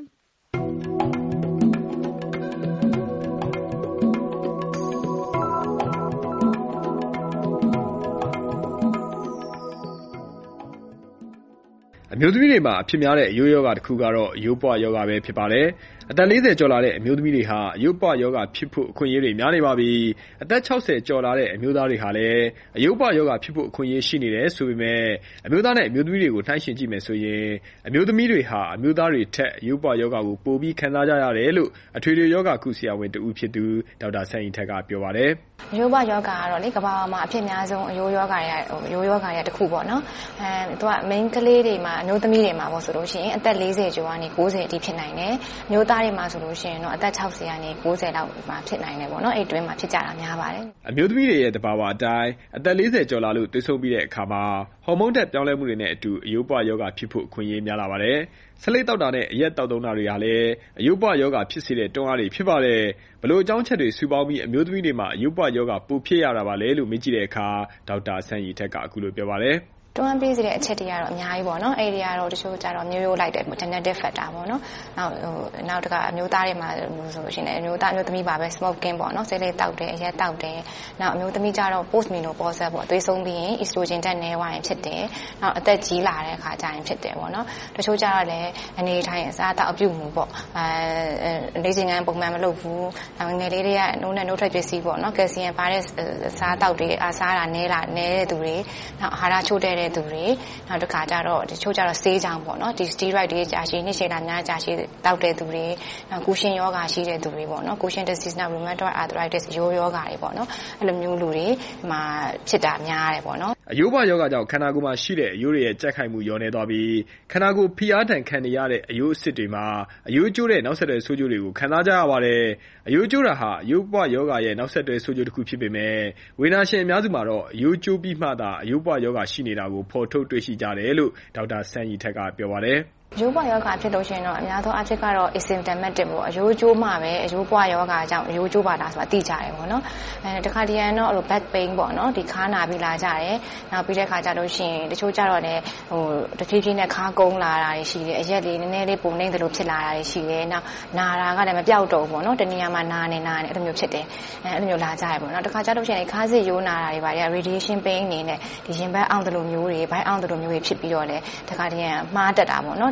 အမျိုးသမီးတွေမှာအဖြစ်များတဲ့အယိုးရောဂါတစ်ခုကတော့အယိုးပွရောဂါပဲဖြစ်ပါတယ်အသက်၄၀ကျော်လာတဲ့အမျိုးသမီးတွေဟာအယိုးပွရောဂါဖြစ်ဖို့အခွင့်အရေးတွေများနေပါပြီအသက်၆၀ကျော်လာတဲ့အမျိုးသားတွေဟာလည်းအယိုးပွရောဂါဖြစ်ဖို့အခွင့်အရေးရှိနေတယ်ဆိုပေမဲ့အမျိုးသားနဲ့အမျိုးသမီးတွေကိုနှိုင်းယှဉ်ကြည့်မယ်ဆိုရင်အမျိုးသမီးတွေဟာအမျိုးသားတွေထက်အယိုးပွရောဂါကိုပိုပြီးခံစားကြရတယ်လို့အထွေထွေရောဂါကုဆရာဝန်တဦးဖြစ်သူဒေါက်တာဆန်းရီထက်ကပြောပါတယ်အယိုးပွရောဂါကတော့လေကမ္ဘာမှာအဖြစ်များဆုံးအယိုးရောဂါတွေဟိုအယိုးရောဂါတွေတစ်ခုပေါ့နော်အဲသူက main ကလေးတွေမှာအမျိုးသမီးတွေမှာပေါ့ဆိုလို့ရှိရင်အသက်၄၀ကျော်ကနေ၉၀အထိဖြစ်နိုင်တယ်။မျိုးသားတွေမှာဆိုလို့ရှိရင်တော့အသက်၆၀ကနေ၉၀လောက်မှာဖြစ်နိုင်တယ်ပေါ့နော်။အဲ့တွင်းမှာဖြစ်ကြတာများပါတယ်။အမျိုးသမီးတွေရဲ့တဘာဝအတိုင်းအသက်၄၀ကျော်လာလို့သွေးဆုံပြီးတဲ့အခါမှာဟော်မုန်းဓာတ်ပြောင်းလဲမှုတွေနဲ့အတူအယိုးပွရောဂါဖြစ်ဖို့အခွင့်အရေးများလာပါတယ်။ဆက်လက်တောက်တာနဲ့အရက်တောက်သုံးတာတွေဟာလည်းအယိုးပွရောဂါဖြစ်စေတဲ့တွန်းအားတွေဖြစ်ပါတယ်။ဘလို့အကြောင်းချက်တွေစုပေါင်းပြီးအမျိုးသမီးတွေမှာအယိုးပွရောဂါပိုဖြစ်ရတာပါလေလို့မေးကြည့်တဲ့အခါဒေါက်တာဆန်းရီထက်ကအခုလိုပြောပါတယ်။တွန်းပေးစေတဲ့အချက်တွေကတော့အများကြီးပေါ့နော်အဲ့ဒီကတော့တချို့ကျတော့မျိုးရိုးလိုက်တဲ့ genetic factor ပေါ့နော်နောက်ဟိုနောက်တစ်ခါအမျိုးသားတွေမှာဆိုလို့ရှိရင်အမျိုးသားအမျိုးသမီးပါပဲ smoking ပေါ့နော်ဆေးလေးတောက်တယ်အရက်တောက်တယ်နောက်အမျိုးသမီးကျတော့ post menopause ပေါ့သွေးဆုံးပြီးရင် estrogen တက်နေသွားရင်ဖြစ်တယ်နောက်အသက်ကြီးလာတဲ့အခါကျရင်ဖြစ်တယ်ပေါ့နော်တချို့ကျတော့လည်းအနေထိုင်အစားအသောက်အပြုတ်မှုပေါ့အဲလေ့ကျင့်ခန်းပုံမှန်မလုပ်ဘူးနောက်ငယ်လေးတွေကနှုံးနဲ့နှုတ်ထွက်ပစ္စည်းပေါ့နော်ကယ်လ်ဆီယမ်ပါတဲ့စားတောက်တွေအစားတာနဲလာနဲတဲ့သူတွေနောက်အာဟာရချို့တဲ့သူတွေနောက်တစ်ခါကျတော့တချို့ကျတော့ဆေးကြောင်ပေါ့နော်ဒီ steroid တွေကြာရှည်နှိမ့်ရှည်တာများကြာရှည်တောက်တဲ့သူတွေနောက်ကူရှင်ယောဂါရှိတဲ့သူတွေပေါ့နော်ကူရှင် disease နောက် rheumatoid arthritis ရိုးယောဂါတွေပေါ့နော်အဲ့လိုမျိုးလူတွေမှာဖြစ်တာများတယ်ပေါ့နော်အယိုးပွရောဂါကြောင့်ခန္ဓာကိုယ်မှာရှိတဲ့အယိုးတွေရဲ့ကြက်ခိုင်မှုလျော့နေသွားပြီးခန္ဓာကိုယ်ဖိအားဒဏ်ခံနေရတဲ့အယိုးအဆစ်တွေမှာအယိုးကျိုးတဲ့နောက်ဆက်တွဲဆိုးကျိုးတွေကိုခံစားကြရပါတယ်အယိုးကျိုးတာဟာအယိုးပွရောဂါရဲ့နောက်ဆက်တွဲဆိုးကျိုးတစ်ခုဖြစ်ပေမဲ့ဝေဒနာရှင်အများစုမှာတော့အယိုးကျိုးပြီးမှသာအယိုးပွရောဂါရှိနေတာကိုဖော်ထုတ်တွေ့ရှိကြတယ်လို့ဒေါက်တာဆန်းရီထက်ကပြောပါတယ်အယိုးပွရောဂါဖြစ်လို့ရှိရင်တော့အများဆုံးအဖြစ်ကတော့ asymptomatic ပေါ့အယိုးကျိုးမှပဲအယိုးပွရောဂါကြောင့်အယိုးကျိုးပါတာဆိုတာသိကြတယ်ပေါ့နော်အဲတခါတည်းရန်တော့အဲ့လို back pain ပေါ့နော်ဒီခါနာပြီးလာကြတယ်နောက်ပြီးတဲ့ခါကျလို့ရှိရင်တချို့ကျတော့လည်းဟိုတဖြည်းဖြည်းနဲ့ခါကုန်းလာတာတွေရှိတယ်အရက်လေးနည်းနည်းလေးပုံနေသလိုဖြစ်လာတာတွေရှိတယ်နောက်နာတာကလည်းမပြောက်တော့ဘူးပေါ့နော်တနည်းမှာနာနေနာနေအဲ့လိုမျိုးဖြစ်တယ်အဲအဲ့လိုမျိုးလာကြရပေါ့နော်တခါကျတော့ရှိရင်ခါးစစ်ရိုးနာတာတွေပါတွေက radiation pain အနေနဲ့ဒီရင်ဘတ်အောင်တလိုမျိုးတွေဘိုင်းအောင်တလိုမျိုးတွေဖြစ်ပြီးတော့လေတခါတည်းရန်မှားတက်တာပေါ့နော်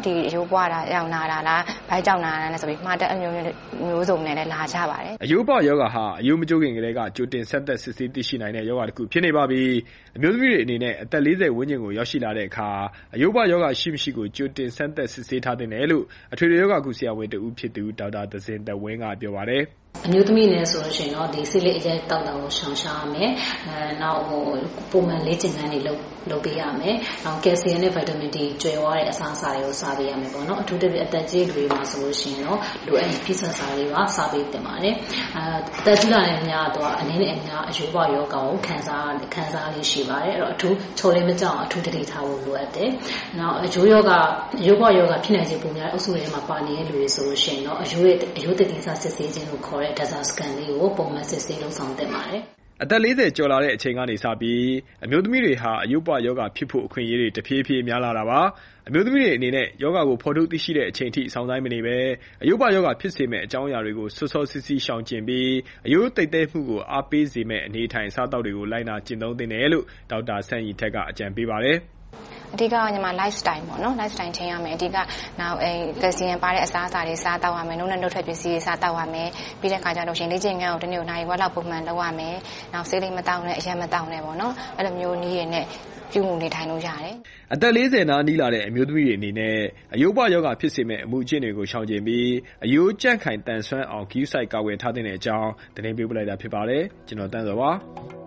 ဒီရိုးပွားတာရောင်နာတာလားဘိုက်ကြောင်နာတာလဲဆိုပြီးမှားတဲ့အမျိုးမျိုးစုံနဲ့လည်းလာကြပါတယ်အယိုးပွားယောဂဟာအယိုးမကျိုးခင်ကလေးကကြိုတင်ဆက်သက်စစ်ဆေးသိရှိနိုင်တဲ့ယောဂတစ်ခုဖြစ်နေပါပြီအမျိုးသမီးတွေအနေနဲ့အသက်၄၀ဝန်းကျင်ကိုရောက်ရှိလာတဲ့အခါအယိုးပွားယောဂရှိမရှိကိုကြိုတင်ဆက်သက်စစ်ဆေးထားတဲ့လို့အထွေထွေယောဂကုဆရာဝန်တဦးဖြစ်သူဒေါက်တာသဇင်သက်ဝင်းကပြောပါတယ်အမျိုးသမီးနဲ့ဆိုလို့ရှိရင်တော့ဒီဆေးလေးအကျဉ်းတောက်တာကိုရှောင်ရှားရမယ်။အဲနောက်ဟိုပုံမှန်လေ့ကျင့်ခန်းတွေလုပ်လုပ်ပေးရမယ်။နောက်ကယ်လ်ဆီယမ်နဲ့ဗီတာမင် D ကျွဲဝတဲ့အစားအစာတွေကိုစားပေးရမယ်ပေါ့နော်။အထူးသဖြင့်အသက်ကြီးတွေမှာဆိုလို့ရှိရင်တော့လိုအပ်ရင်ဖိဆက်စာတွေပါစားပေးတင်ပါတယ်။အဲအသက်ကြီးလာတဲ့များတော့အနေနဲ့အများအယိုးပွားယောဂကိုခံစားခံစားလေးရှိပါတယ်။အဲ့တော့အထူးချော်လေးမကြောက်အထူးတတိထားဖို့လိုအပ်တယ်။နောက်အယိုးယောဂအယိုးပွားယောဂဖြစ်နိုင်ခြေပုံများအုပ်စုတွေမှာပါနေတဲ့လူတွေဆိုလို့ရှိရင်တော့အယိုးရဲ့အယိုးတတိစားစစ်ဆေးခြင်းလို့ခေါ်တဲ့ Dasa scan လေးကိုပုံမှန်စစ်ဆေးလုပ်ဆောင်သင့်ပါတယ်။အသက်၄၀ကျော်လာတဲ့အချိန်ကနေစပြီးအမျိုးသမီးတွေဟာအယိုးပွားယောဂဖြစ်ဖို့အခွင့်အရေးတွေတဖြည်းဖြည်းများလာတာပါ။အမျိုးသမီးတွေအနေနဲ့ယောဂကိုဖော်ထုတ်သိရှိတဲ့အချိန်ထိစောင့်ဆိုင်းမနေပဲအယိုးပွားယောဂဖြစ်စေမဲ့အကြောင်းအရာတွေကိုစောစောစီးစီးရှောင်ကျဉ်ပြီးအယိုးတိတ်တဲမှုကိုအားပေးစေမဲ့အနေထိုင်စားတောက်တွေကိုလိုက်နာကျင့်သုံးသင့်တယ်လို့ဒေါက်တာဆန်းရီထက်ကအကြံပေးပါတယ်။အဓိကညီမ lifestyle ပေါ့နော် lifestyle ချင်းရမယ်အဓိကနောက်အဲကယ်လ်ဆီယမ်ပါတဲ့အစားအစာတွေစားတောက်ရမယ်နှုတ်နဲ့နှုတ်ထွက်ပစ္စည်းတွေစားတောက်ရမယ်ပြီးတဲ့ခါကျတော့ရှင်လေ့ကျင့်ခန်းကိုတနေ့ကိုနိုင်ဝက်လောက်ပုံမှန်လုပ်ရမယ်နောက်ဆေးလေးမတောက်နဲ့အရက်မတောက်နဲ့ပေါ့နော်အဲ့လိုမျိုးနည်းရည်နဲ့ပြုမှုနေထိုင်လို့ရတယ်အသက်၄၀နားနီးလာတဲ့အမျိုးသမီးတွေအနေနဲ့အယိုးပွားယောဂဖြစ်စေမဲ့အမှုအကျင့်တွေကိုရှောင်ကျဉ်ပြီးအယိုးကြန့်ခိုင်တန်ဆွမ်းအောင်ဂရုစိုက်ကာဝယ်ထားတဲ့အကြောင်းသတင်းပေးပို့လိုက်တာဖြစ်ပါတယ်ကျွန်တော်တန်းစောပါ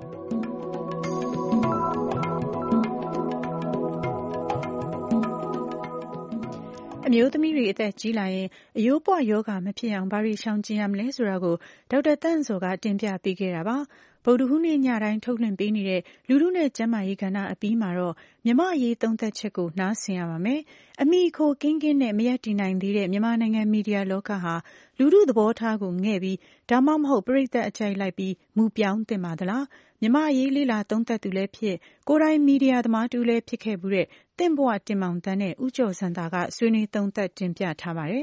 အမျိုးသမီးတွေအသက်ကြီးလာရင်အယိုးပွားယောဂမဖြစ်အောင်ဘာတွေရှောင်ကျဉ်ရမလဲဆိုတာကိုဒေါက်တာတန့်စောကတင်ပြပေးခဲ့တာပါဗုဒ္ဓဟူးနေ့ညတိုင်းထုတ်လွှင့်ပေးနေတဲ့လူထုနဲ့ကျန်းမာရေးကဏ္ဍအပြီးမှာတော့မြမအရေးသုံးသက်ချက်ကိုနားဆင်ရပါမယ်အမိခိုကင်းကင်းနဲ့မရက်တည်နိုင်သေးတဲ့မြန်မာနိုင်ငံမီဒီယာလောကဟာလူထုသဘောထားကိုငဲ့ပြီးဒါမှမဟုတ်ပရိသတ်အကြိုက်လိုက်ပြီးမူပြောင်းတင်ပါသလားမြမအရေးလေးလာသုံးသက်သူလည်းဖြစ်ကိုယ်တိုင်မီဒီယာသမားတူလည်းဖြစ်ခဲ့မှုတဲ့တင့်ဘဝတင်မောင်တန်းနဲ့ဦးကျော်စံသာကဆွေးနွေးသုံးသက်တင်ပြထားပါတယ်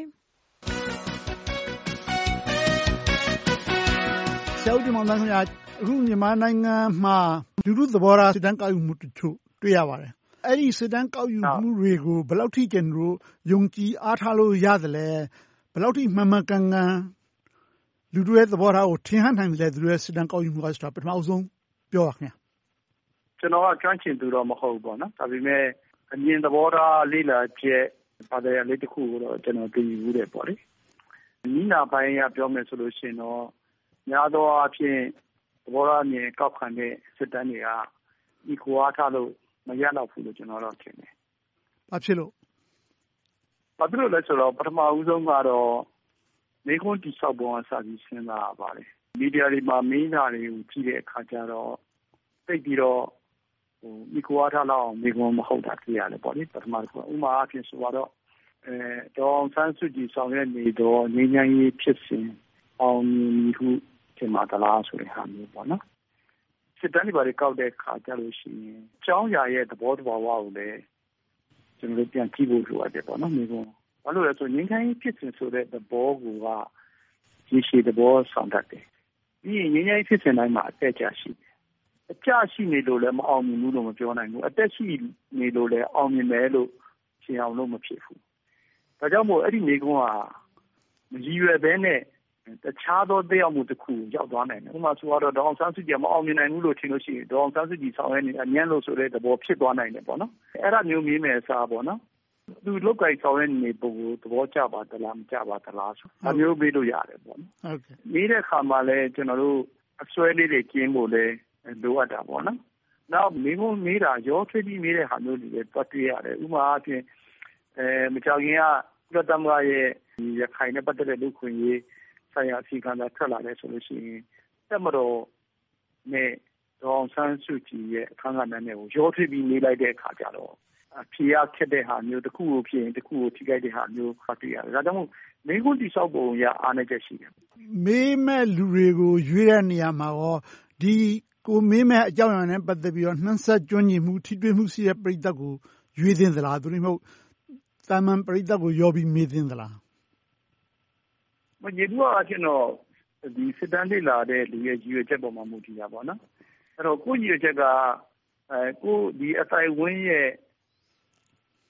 ဆရာဦးတင်မောင်တန်းခင်ဗျာအခုမြန်မာနိုင်ငံမှာလူထုသဘောထားစစ်တမ်းကောက်ယူမှုတချို့တွေ့ရပါတယ်အဲ့ဒီစစ်တမ်းကောက်ယူမှုတွေကိုဘယ်လောက်ထိကျန်တို့ယုံကြည်အားထားလို့ရသလဲဘယ်လောက်ထိမှန်မှန်ကန်ကန်လူတွေရဲ့သဘောထားကိုထင်ဟပ်နိုင်တယ်သူတို့ရဲ့စစ်တမ်းကောက်ယူမှုကဆိုတာပထမဆုံးပြောပါခင်ဗျာကျွန်တော်ကကျွမ်းကျင်သူတော့မဟုတ်ဘူးပေါ့နော်ဒါပေမဲ့အမြင်သဘောထားလေ့လာချက်ပါတယ်လေးတစ်ခုကိုတော့ကျွန်တော်သိယူတယ်ပေါ့လေနီးနာပိုင်းကပြောမယ်ဆိုလို့ရှိရင်တော့များသောအားဖြင့်သဘောထားမြင်ကောက်ခံတဲ့စစ်တမ်းတွေကဤကိုအားထားလို့မရတော့ဘူးလို့ကျွန်တော်တော့ထင်တယ်။ဘာဖြစ်လို့ဘာဖြစ်လို့လဲဆိုတော့ပထမဦးဆုံးကတော့မိခွန်းတိဆောက်ပုံအစကြီးစဉ်းစားရပါတယ်။မီဒီယာတွေမှာမင်းသားတွေကိုကြည့်တဲ့အခါကျတော့သိပြီးတော့ဟိုဤကိုအားထားလောက်မိခွန်းမဟုတ်တာသိရတယ်ပေါ့လေပထမတစ်ခုဥမာအဖြစ်ဆိုတော့အဲဒေါအောင်ဆန်းစုကြည်ဆောင်ရွက်နေတော့ငြိမ်းချမ်းရေးဖြစ်စဉ်အောင်မြင်မှုထင်မှာတလားဆိုတဲ့ဟာမျိုးပေါ့နော်စစ်တမ်းတွေပါကောက်တဲ့ခါကြလို့ရှိရင်ကျောင်းရာရဲ့သဘောတဘာဝကိုလည်းကျွန်တော်တို့ပြန်ကြည့်ဖို့လိုအပ်တယ်ပေါ့နော်မျိုးဘာလို့လဲဆိုငြိမ်းချမ်းရေးဖြစ်စဉ်ဆိုတဲ့သဘောကရေရှည်သဘောဆောင်တတ်တယ်ပြီးရင်ငြိမ်းချမ်းရေးဖြစ်စဉ်တိုင်းမှာအတက်ကြရှိတယ်အကျရှိနေလို့လည်းမအောင်မြင်ဘူးလို့မပြောနိုင်ဘူးအတက်ရှိနေလို့လည်းအောင်မြင်မယ်လို့ရှင်းအောင်လို့မဖြစ်ဘူးဒါကြောင့်မို့အဲ့ဒီမျိုးကမရည်ရွယ်ဘဲနဲ့တခြားသောသက်ရောက်မှုတစ်ခုရောက်သွားနိုင်တယ်။ဥပမာဆိုတော့ဒေါအောင်ဆန်းစုကြည်မအောင်မြင်နိုင်ဘူးလို့ထင်လို့ရှိရင်ဒေါအောင်ဆန်းစုကြည်ဆောင်ရွက်နေအញ្ញမ်းလို့ဆိုတဲ့သဘောဖြစ်သွားနိုင်တယ်ပေါ့နော်။အဲ့ဒါမျိုးမြင်မယ်အစားပေါ့နော်။သူလုတ်ကိုက်ဆောင်ရွက်နေပုံကိုသဘောကျပါသလားမကျပါသလားဆို။ဒါမျိုးမေးလို့ရတယ်ပေါ့နော်။ဟုတ်ကဲ့။မေးတဲ့အခါမှာလည်းကျွန်တော်တို့အစွဲလေးတွေကျင်းဖို့လည်းလိုအပ်တာပေါ့နော်။နောက်မိဘမေးတာရောထွေးပြီးမေးတဲ့ဟာမျိုးတွေလည်းပတ်တွေ့ရတယ်။ဥပမာအဖြစ်အဲမကြောက်ရင်ကကုလသမဂ္ဂရဲ့ရခိုင်နဲ့ပတ်သက်တဲ့လူခွင့်ရေးဆိုင်ရာအစီအကံသာထွက်လာတယ်ဆိုလို့ရှိရင်တက်မတော်နဲ့ဒေါအောင်ဆန်းစုကြည်ရဲ့အခမ်းအနားနဲ့ကိုရောထွေးပြီးနေလိုက်တဲ့အခါကျတော့ဖြေရခက်တဲ့ဟာမျိုးတစ်ခုကိုဖြစ်ရင်တစ်ခုကိုထိခိုက်တဲ့ဟာမျိုးဖတ်တွေ့ရတယ်။ဒါကြောင့်မို့မင်းတို့တိဆောက်ပုံရအားနည်းချက်ရှိတယ်။မေးမဲ့လူတွေကိုရွေးတဲ့နေရာမှာရောဒီကိုမေးမဲ့အကြောင်းအရာနဲ့ပတ်သက်ပြီးတော့နှမ်းဆက်ကျွမ်းကျင်မှုထိတွေ့မှုရှိတဲ့ပရိသတ်ကိုရွေးသင့်သလားသူတို့မဟုတ်တာမန်ပရိသတ်ကိုရောပြီးမေးသင့်သလားမရေဘူးအချင်းတော့ဒီစစ်တမ်းလေးလာတဲ့လူရဲ့ရည်ရွယ်ချက်ပေါ်မှာမူတည်တာပေါ့နော်အဲ့တော့ကိုရည်ရွယ်ချက်ကအဲကိုဒီအတိုင်းဝင်းရဲ့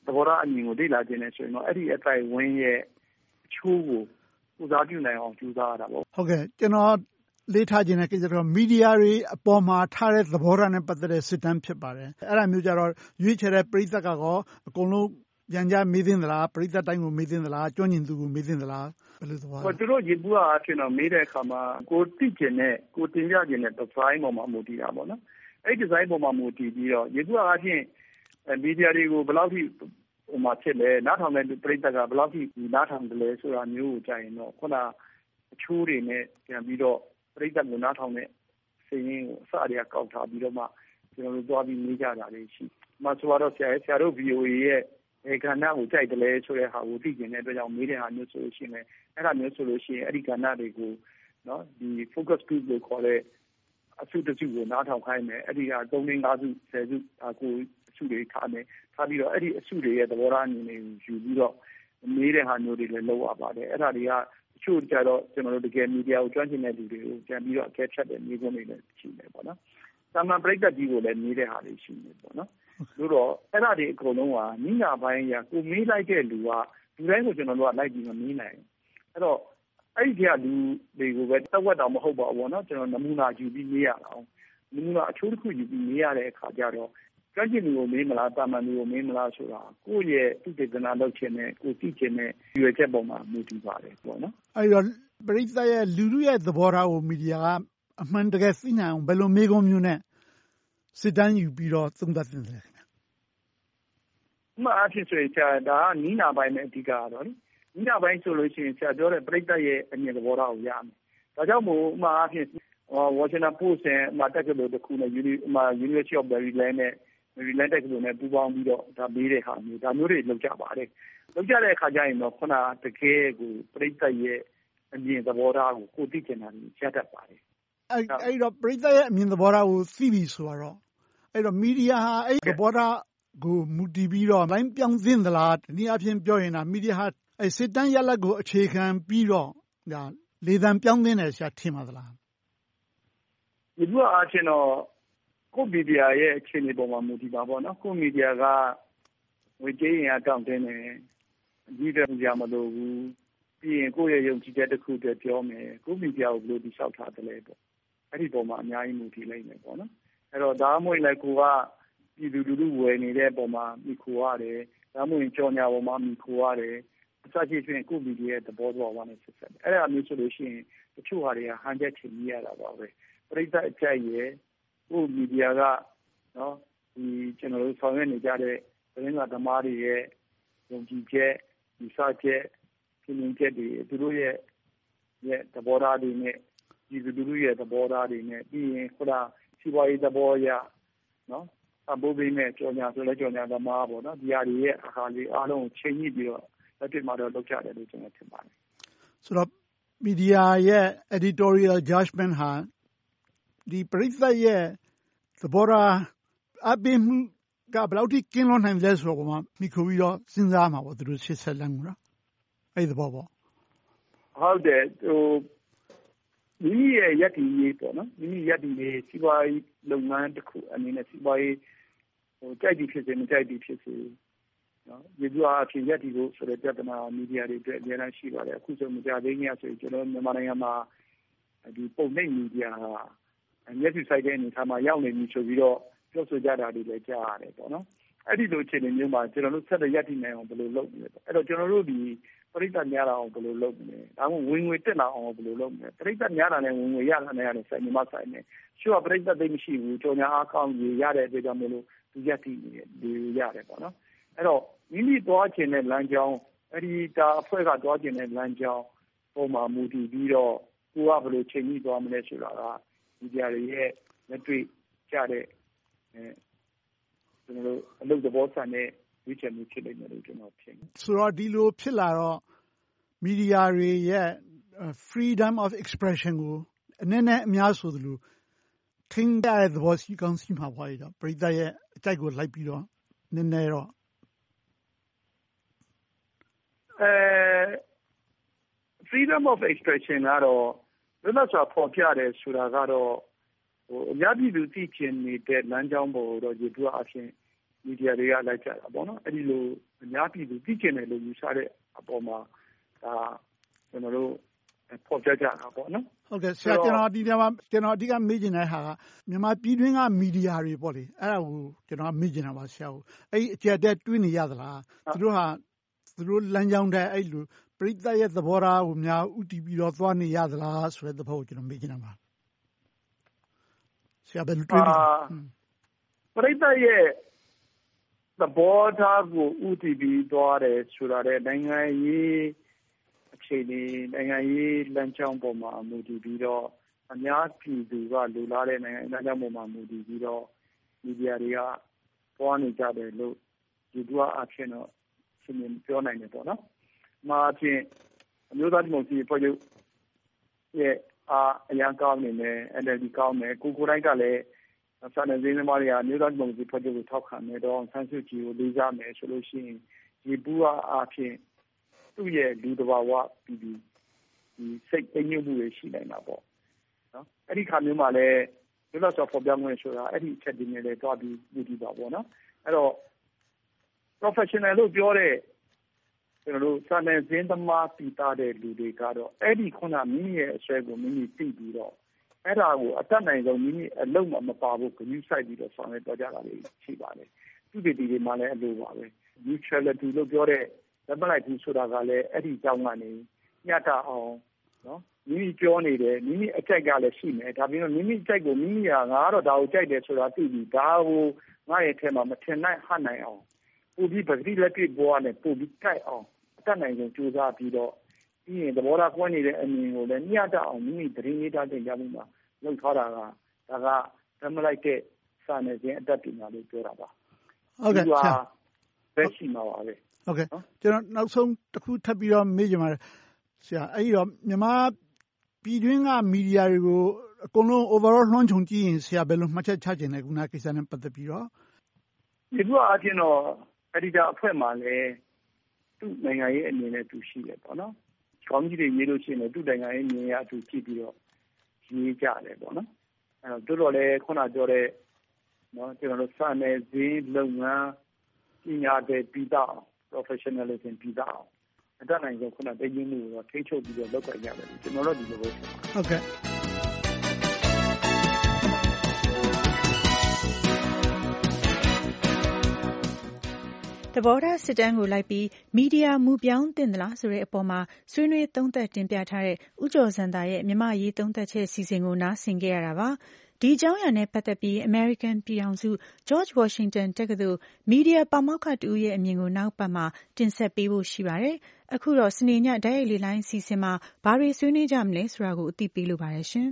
သဘောထားအမြင်ကိုလေ့လာခြင်းနဲ့ဆိုရင်တော့အဲ့ဒီအတိုင်းဝင်းရဲ့အချိုးကိုဥစားပြုနိုင်အောင်ကြိုးစားရတာပေါ့ဟုတ်ကဲ့ကျွန်တော်လေးထားခြင်းနဲ့ကိစ္စတော့မီဒီယာတွေအပေါ်မှာထားတဲ့သဘောထားနဲ့ပတ်သက်တဲ့စစ်တမ်းဖြစ်ပါတယ်အဲ့ဒါမျိုးကြတော့ရွေးချယ်တဲ့ပရိသတ်ကတော့အကုန်လုံးပြန်ကြမေးသင့်သလားပရိသတ်တိုင်းကိုမေးသင့်သလားကျွမ်းကျင်သူကိုမေးသင့်သလားဘယ်လိုသဘောလဲဟိုသူတို့ရေဘူးအားဖြင့်တော့မေးတဲ့အခါမှာကိုသိကျင်တဲ့ကိုတင်ပြကျင်တဲ့ design ပေါ်မှာမူတည်တာပေါ့နော်အဲ့ဒီ design ပေါ်မှာမူတည်ပြီးတော့ရေဘူးအားဖြင့်မီဒီယာတွေကိုဘယ်လောက်ထိဟိုမှာဖြစ်လဲနားထောင်တဲ့ပရိသတ်ကဘယ်လောက်ထိနားထောင်တယ်လဲဆိုတာမျိုးကိုကြာရင်တော့ခုနအချိုးတွေနဲ့ပြန်ပြီးတော့ပရိသတ်ကိုနားထောင်တဲ့စီးရင်ကိုအစအရာကောက်ထားပြီးတော့မှကျွန်တော်တို့သွားပြီးမေးကြတာလေးရှိ။မှဆိုတော့ဆရာဆရာတို့ ဗီအိုအေ ရဲ့အဲကဏ္ဍကိုကြိုက်တယ်လဲဆိုတဲ့ဟာကိုသိကျင်တဲ့အတွက်ကြောင့်မေးတဲ့ဟာမျိုးဆိုလို့ရှိရင်အဲ့ဒါမျိုးဆိုလို့ရှိရင်အဲ့ဒီကဏ္ဍတွေကိုနော်ဒီ focus group လို့ခေါ်တဲ့အစုတစုကိုနားထောင်ခိုင်းမယ်အဲ့ဒီဟာသုံးလငါးစုဆယ်စုအကိုအစုတွေထားမယ်ထားပြီးတော့အဲ့ဒီအစုတွေရဲ့သဘောထားအမြင်တွေကိုယူပြီးတော့မေးတဲ့ဟာမျိုးတွေလည်းလုပ်ရပါတယ်အဲ့ဒါတွေကတချို့ကြတော့ကျွန်တော်တို့တကယ်မီဒီယာကိုကျွမ်းကျင်တဲ့လူတွေကိုပြန်ပြီးတော့အကဲဖြတ်တဲ့မျိုးစုံတွေလည်းရှိနေပေါ့နော်။သာမန်ပရိသတ်ကြီးကိုလည်းမေးတဲ့ဟာတွေရှိနေပေါ့နော်။လို့တော့အဲ့ဒါတွေအကုန်လုံးကနိညာပိုင်းရကိုမေးလိုက်တဲ့လူကလူတိုင်းကိုကျွန်တော်တို့ကလိုက်ပြီးမမေးနိုင်ဘူး။အဲ့တော့အဲ့ဒီကလူတွေကိုပဲတဝက်တောင်မဟုတ်ပါဘူးပေါ့နော်ကျွန်တော်နမူနာယူပြီးမေးရအောင်။နမူနာအချိုးတစ်ခုယူပြီးမေးရတဲ့အခါကျတော့ကျွမ်းကျင်သူကိုမေးမလားတာမန်သူကိုမေးမလားဆိုတာကိုယ့်ရဲ့သူတေသနာလုပ်ခြင်းနဲ့ကိုသိခြင်းနဲ့ရွေချက်ပေါ်မှာမူတည်ပါတယ်ပေါ့နော်အဲဒီတော့ပရိသတ်ရဲ့လူလူရဲ့သဘောထားကိုမီဒီယာကအမှန်တကယ်သိနိုင်အောင်ဘယ်လိုမေးခွန်းမျိုးနဲ့စစ်တမ်းယူပြီးတော့သုံးသပ်သင့်တယ်ခင်ဗျ။မှအဖြစ်ဆိုရင်ဆရာဒါကနီးနာပိုင်းနဲ့အဓိကကတော့လေနီးနာပိုင်းဆိုလို့ရှိရင်ဆရာပြောတဲ့ပရိသတ်ရဲ့အမြင်သဘောထားကိုရမယ်။ဒါကြောင့်မို့မှအဖြစ်Washington Post နဲ့မှာတက္ကသိုလ်တစ်ခုနဲ့ University of Maryland နဲ့Maryland တက္ကသိုလ်နဲ့ပူးပေါင်းပြီးတော့ဒါမေးတဲ့ဟာမျိုးဒါမျိုးတွေလုပ်ကြပါတယ်လုပ်ကြတဲ့အခါကျရင်တော့ခုနတကယ်ကိုပရိသတ်ရဲ့အမြင်သဘောထားကိုကိုသိကျင်တာတွေချက်တတ်ပါတယ်အဲအဲ့တော့ပရိသတ်ရဲ့အမြင်သဘောထားကိုသိပြီဆိုတော့အဲ့တော့မီဒီယာဟာအဲ့သဘောထားကိုမူတည်ပြီးတော့လိုင်းပြောင်းသင့်သလားဒီအဖြစ်ပြောရင်ဒါမီဒီယာဟာအဲ့စစ်တမ်းရလဒ်ကိုအခြေခံပြီးတော့ဒါလေသံပြောင်းသင့်တယ်ဆရာထင်ပါသလားဒီလိုအားဖြင့်တော့ကိုမီဒီယာရဲ့အခြေအနေပေါ်မှာမူတည်ပါပေါ့နော်ကိုမီဒီယာကဝေကြေးရင်အတောင့်တင်းနေဒီတဲ့ကြမလို့ဘူးပြီးရင်ကိုယ့်ရဲ့ယုံကြည်ချက်တစ်ခုတည်းပြောမယ်ကိုမီဒီယာကိုဘယ်လိုတည်ဆောက်ထားတယ်လဲပေါ့အဲ့ဒီပေါ်မှာအများကြီးမူတည်လိုက်မယ်ပေါ့နော်အဲ့တော့ဒါမှမဟုတ်လည်းကိုကပြည်သူလူထုဝယ်နေတဲ့ပုံမှာမိခိုရတယ်ဒါမှမဟုတ်ကြော်ညာပုံမှာမိခိုရတယ်အစရှိဖြင့်ကိုမီဒီယာသဘောတော်ဝါနဲ့ဆက်ဆက်အဲ့ဒါမျိုးဆိုလို့ရှိရင်တချို့ဟာတွေကဟန်ချက်ချင်ကြီးရတာပါပဲပရိသတ်အကြိုက်ရဲ့ကိုမီဒီယာကနော်ဒီကျွန်တော်တို့ဆောင်ရွက်နေကြတဲ့သတင်းစာသမားတွေရဲ့ယုံကြည်ချက်ဒီစချက်ပြင်မြင်ချက်တွေသူတို့ရဲ့ရဲ့သဘောထားတွေနဲ့ဒီသူတို့ရဲ့သဘောထားတွေနဲ့ပြီးရင်ခုနစီးပွားရေးသဘောအရနော်အဘိုးဘင်းနဲ့ကြော်ညာဆိုလဲကြော်ညာသမားပေါ့နော်ဒီဟာတွေရဲ့အခါလေးအားလုံးချိန်ညှိပြီးတော့လက်တွေ့မှာတော့လုပ်ကြတယ်လို့ကျွန်တော်ထင်ပါတယ်ဆိုတော့မီဒီယာရဲ့ editorial judgment ဟာဒီပရိသတ်ရဲ့သဘောထားအပင်မှုကဘယ်လောက်ထိကင်းလွန်နိုင်လဲဆိုတော့မိခိုပြီးတော့စဉ်းစားမှာပေါ့သူတို့ရှစ်ဆက်လမ်းကအဲ့ဒီဘောပေါ့ဟုတ်တယ်ဟိုမိမိရဲ့ယက်တီရေးပေါ့နော်မိမိယက်တီရေးစီးပွားရေးလုပ်ငန်းတစ်ခုအနေနဲ့စီးပွားရေးဟိုကြိုက်ပြီးဖြစ်စေမကြိုက်ပြီးဖြစ်စေနော်ဒီလိုအဖြစ်ယက်တီကိုဆိုတဲ့ပြဿနာမီဒီယာတွေအတွက်အများကြီးရှိပါတယ်အခုဆိုမကြသေးခင်ဆိုရင်ကျွန်တော်မြန်မာနိုင်ငံမှာဒီပုံနှိပ်မီဒီယာဟာမျက်စိဆိုင်တဲ့အနေထားမှာရောက်နေပြီဆိုပြီးတော့ပြောဆိုကြတာတွေလည်းကြားရတယ်ပေါ့နော်အဲ့ဒီလိုအခြေအနေမျိုးမှာကျွန်တော်တို့ဆက်လက်ရည်တည်နိုင်အောင်ဘယ်လိုလုပ်မလဲအဲ့တော့ကျွန်တော်တို့ဒီပရိသတ်များလာအောင်ဘယ်လိုလုပ်မလဲဒါမှမဟုတ်ဝင်ငွေတက်လာအောင်ဘယ်လိုလုပ်မလဲပရိသတ်များလာတဲ့ဝင်ငွေရလာတဲ့ရတယ်ဆိုင်မှာဆိုင်နေရှိတော့ပရိသတ်သိမရှိဘူးကြော်ညာအားကောင်းကြီးရတဲ့အတွက်ကြောင့်မလို့ဒီရည်တည်ဒီရတယ်ပေါ့နော်အဲ့တော့မိမိသွားခြင်းတဲ့လမ်းကြောင်းအဲ့ဒီဒါအဖွဲ့ကသွားခြင်းတဲ့လမ်းကြောင်းပုံမှာမူတည်ပြီးတော့ကိုကဘယ်လိုချိန်ပြီးသွားမလဲဆိုတာကဒီကြရရဲ့လက်တွေ့ကြတဲ့အဲကျွန်တော်တို့အလုပ်သဘောဆန်တဲ့ဝိချင်မှုဖြစ်နေတယ်လို့ကျွန်တော်ထင်တယ်ဆိုတော့ဒီလိုဖြစ်လာတော့မီဒီယာတွေရဲ့ freedom of expression ကိုအနည်းနဲ့အများဆိုသလိုထင်ကြတဲ့သဘောရှိကောင်းရှိမှာပေါ့လေတော့ပရိသတ်ရဲ့အကြိုက်ကိုလိုက်ပြီးတော့နည်းနည်းတော့အဲ freedom of expression ကတော့လွတ်လပ်စွာဖော်ပြတယ်ဆိုတာကတော့ဟိုအများပြည်သူသိချင်နေတဲ့လမ်းကြောင်းပေါ်တော့ဒီလိုအဖြစ်မမီဒီယာတွေကလိုက်ကြတာပေါ့နော်အဲ့ဒီလိုအများပြည်သူသိကျင်တယ်လို့ယူဆတဲ့အပေါ်မှာဒါကျွန်တော်တို့ဖော်ပြကြတာပေါ့နော်ဟုတ်ကဲ့ဆရာကျွန်တော်ဒီနေရာမှာကျွန်တော်အဓိကမေးချင်တဲ့ဟာကမြန်မာပြည်တွင်းကမီဒီယာတွေပေါ့လေအဲ့ဒါကိုကျွန်တော်မေးချင်တာပါဆရာကိုအဲ့ဒီအကြက်တက်တွင်းနေရသလားသူတို့ဟာသူတို့လမ်းကြောင်းတဲ့အဲ့လိုပရိသတ်ရဲ့သဘောထားကိုများဥတည်ပြီးတော့သွားနေရသလားဆိုတဲ့သဘောကိုကျွန်တော်မေးချင်တာပါဆရာဘယ်လိုတွေးလဲပရိသတ်ရဲ့သဘောထားကိုဥတည်ပြီးသွားတယ်ဆိုတာတဲ့နိုင်ငံရေးအခြေအနေနိုင်ငံရေးလမ်းကြောင်းပေါ်မှာမူတည်ပြီးတော့အများပြည်သူကလူလာတဲ့နိုင်ငံလမ်းကြောင်းပေါ်မှာမူတည်ပြီးတော့မီဒီယာတွေကပွားနေကြတယ်လို့ဒီတူအဖြစ်တော့ရှင်းပြပြောနိုင်တယ်ပေါ့နော်။မှာအဖြစ်အမျိုးသားဒီမိုကရေစီဖွဲ့ချုပ်ရဲ့အားအရန်ကောင်းနေတယ် N L D ကောင်းတယ်ကိုကိုတိုင်းကလည်းစာနယ်ဇင်းသမားတွေကအမျိုးသားဒီမိုကရေစီဖွဲ့ချုပ်ကိုထောက်ခံတယ်တော့ဆန်းစုကြည်ကိုလေးစားမယ်ဆိုလို့ရှိရင်ဒီပူအားဖြင့်သူ့ရဲ့လူတဘာဝပြီးပြီးဒီစိတ်သိညွတ်မှုတွေရှိနေတာပေါ့နော်အဲ့ဒီခါမျိုးမှာလည်းဒီလိုဆိုဖော်ပြမှုဆိုတာအဲ့ဒီအချက်တွေနဲ့လည်းတွားပြီးယူတည်ပါပေါ့နော်အဲ့တော့ professional လို့ပြောတဲ့ကျွန်တော်တို့စာနယ်ဇင်းသမားပြည်သားတဲ့လူတွေကတော့အဲ့ဒီခုနမိမိရဲ့အဆွဲကိုမိမိသိပြီးတော့အဲ့ဒါကိုအတတ်နိုင်ဆုံးမိမိအလုံးမပါဘူးဂရုစိုက်ပြီးတော့ဆောင်ရွက်တော့ကြတာလေးရှိပါတယ်သူတွေဒီတွေမှလည်းအလိုပါပဲ neutrality လို့ပြောတဲ့လက်မလိုက်ဘူးဆိုတာကလည်းအဲ့ဒီအကြောင်းကနေညတ်တာအောင်နော်မိမိပြောနေတယ်မိမိအကြိုက်ကလည်းရှိမယ်ဒါပြီးတော့မိမိအကြိုက်ကိုမိမိကငါကတော့ဒါကိုကြိုက်တယ်ဆိုတာသိပြီးဒါကိုငါရဲ့ထဲမှာမထင်နိုင်ဟနိုင်အောင်ပို့ပြီးပဂတိလက်တွေ့ပေါ်နဲ့ပို့ပြီးကြိုက်အောင်အတတ်နိုင်ဆုံးကြိုးစားပြီးတော့ပြီးရင်သဘောထားကွဲနေတဲ့အမြင်ကိုလည်းညတ်တာအောင်မိမိသတင်းရေးထားတဲ့ကြမှုမှာလုပ်ထားတာကဒါကဓမ္မလိုက်တဲ့စာနယ်ဇင်းအတတ်ပညာလို့ပြောတာပါဟုတ်ကဲ့ဆရာပဲရှိမှာပါပဲဟုတ်ကဲ့ကျွန်တော်နောက်ဆုံးတစ်ခုထပ်ပြီးတော့မေးချင်ပါတယ်ဆရာအဲ့ဒီတော့မြန်မာပြည်တွင်းကမီဒီယာတွေကိုအကုန်လုံး overall လွှမ်းခြုံကြည့်ရင်ဆရာဘယ်လိုမှတ်ချက်ချခြင်းလဲခုနကိစ္စနဲ့ပတ်သက်ပြီးတော့ဒီလိုအချင်းတော့အဒီတာအဖွဲ့မှာလည်းသူ့နိုင်ငံရေးအနေနဲ့သူရှိတယ်ပေါ့နော်။ကောင်းကြီးတွေရေးလို့ရှိရင်သူ့နိုင်ငံရေးမြင်ရသူကြည့်ပြီးတော့ရေးကြတယ်ပေါ့နော်။အဲတော့တို့တော့လည်းခုနပြောတဲ့နော်ကျွန်တော်တို့စာနယ်ဇင်းလုပ်ငန်းပညာတဲ့ပြီးတော့ professionalism ပြီးတော့အတတ်နိုင်ဆုံးခုနတည်ငြိမ်မှုကိုထိချုပ်ပြီးတော့လုပ်ကြရတယ်ကျွန်တော်တို့ဒီလိုပဲဟုတ်ကဲ့သဘောထားစစ်တမ်းကိုလိုက်ပြီးမီဒီယာမူပြောင်းတင်သလားဆိုတဲ့အပေါ်မှာဆွေးနွေးသုံးသပ်တင်ပြထားတဲ့ဦးကျော်စံသာရဲ့မြန်မာရေးသုံးသပ်ချက်စီစဉ်ကိုနားဆင်ခဲ့ရတာပါဒီအကြောင်းအရာနဲ့ပတ်သက်ပြီး American ပြည်ထောင်စု George Washington တက္ကသိုလ်မီဒီယာပါမောက္ခတူရဲ့အမြင်ကိုနောက်ပတ်မှာတင်ဆက်ပေးဖို့ရှိပါတယ်အခုတော့စနေညတိုက်ရိုက်လေလိုင်းစီစဉ်မှာဘာတွေဆွေးနွေးကြမလဲဆိုတာကိုအသိပေးလိုပါတယ်ရှင်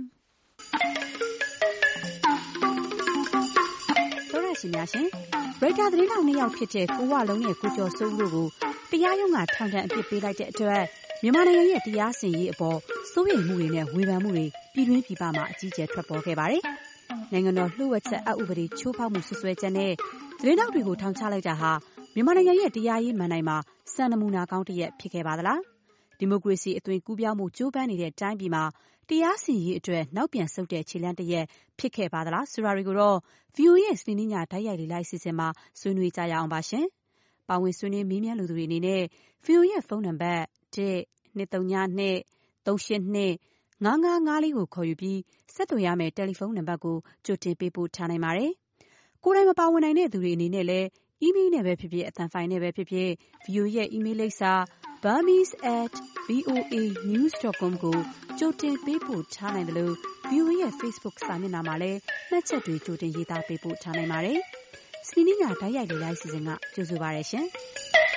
တော်ရရှိများရှင်ရိုက်တာသတင်းထောက်နှစ်ယောက်ဖြစ်တဲ့ကိုဝလုံးနဲ့ကိုကျော်စိုးဦးတို့ကိုတရားရုံးကထောင်ဒဏ်အပြစ်ပေးလိုက်တဲ့အတွက်မြန်မာနိုင်ငံရဲ့တရားစီရင်ရေးအပေါ်စိုးရိမ်မှုတွေနဲ့ဝေဖန်မှုတွေပြည်တွင်းပြည်ပမှာအကြီးအကျယ်ထွက်ပေါ်ခဲ့ပါတယ်။နိုင်ငံတော်လှုပ်ဝက်ချက်အဥပဒေချိုးဖောက်မှုဆွဆွဲချက်နဲ့သတင်းထောက်တွေကိုထောင်ချလိုက်တာဟာမြန်မာနိုင်ငံရဲ့တရားရေးမဏ္ဍိုင်မှာစံနမူနာကောင်းတစ်ရပ်ဖြစ်ခဲ့ပါသလား။ဒီမိုကရေစီအသွင်ကူးပြောင်းမှုကြိုးပမ်းနေတဲ့တိုင်းပြည်မှာတရားစီရင်ရေးအတွက်နောက်ပြန်ဆုတ်တဲ့ခြေလှမ်းတစ်ရပ်ဖြစ်ခဲ့ပါသလားဆိုတာတွေကိုတော့ ဗွီအိုအေ ရဲ့စနေနေ့ညတိုက်ရိုက်လေလိုင်းစီစဉ်မှာဆွေးနွေးကြရအောင်ပါရှင်။ပါဝင်ဆွေးနွေးမေးမြန်းလူသူတွေအနေနဲ့ ဗွီအိုအေ ရဲ့ဖုန်းနံပါတ် ၁ ၂ ၃ ည ၂ ၃ ၈ ၂ ၅ ၅ ၅ လေးကိုခေါ်ယူပြီးဆက်သွယ်ရမယ့်တယ်လီဖုန်းနံပါတ်ကိုကြိုတင်ပေးပို့ထားနိုင်ပါတယ်။ကိုယ်တိုင်မပါဝင်နိုင်တဲ့သူတွေအနေနဲ့လည်းအီးမေးလ်နဲ့ပဲဖြစ်ဖြစ်အသံဖိုင်နဲ့ပဲဖြစ်ဖြစ် ဗွီအိုအေ ရဲ့အီးမေးလ်လိပ်စာ burmese at voa news dot com ကိုကြိုတင်ပေးပို့ထားနိုင်တယ်လို့ ဗွီအိုအေ ရဲ့ Facebook စာမျက်နှာမှာလည်းမှတ်ချက်တွေကြိုတင်ရေးသားပေးပို့ထားနိုင်ပါတယ်။စနေနေ့ညတိုက်ရိုက်လေလိုင်းစီစဉ်ကကြိုဆိုပါရရှင်။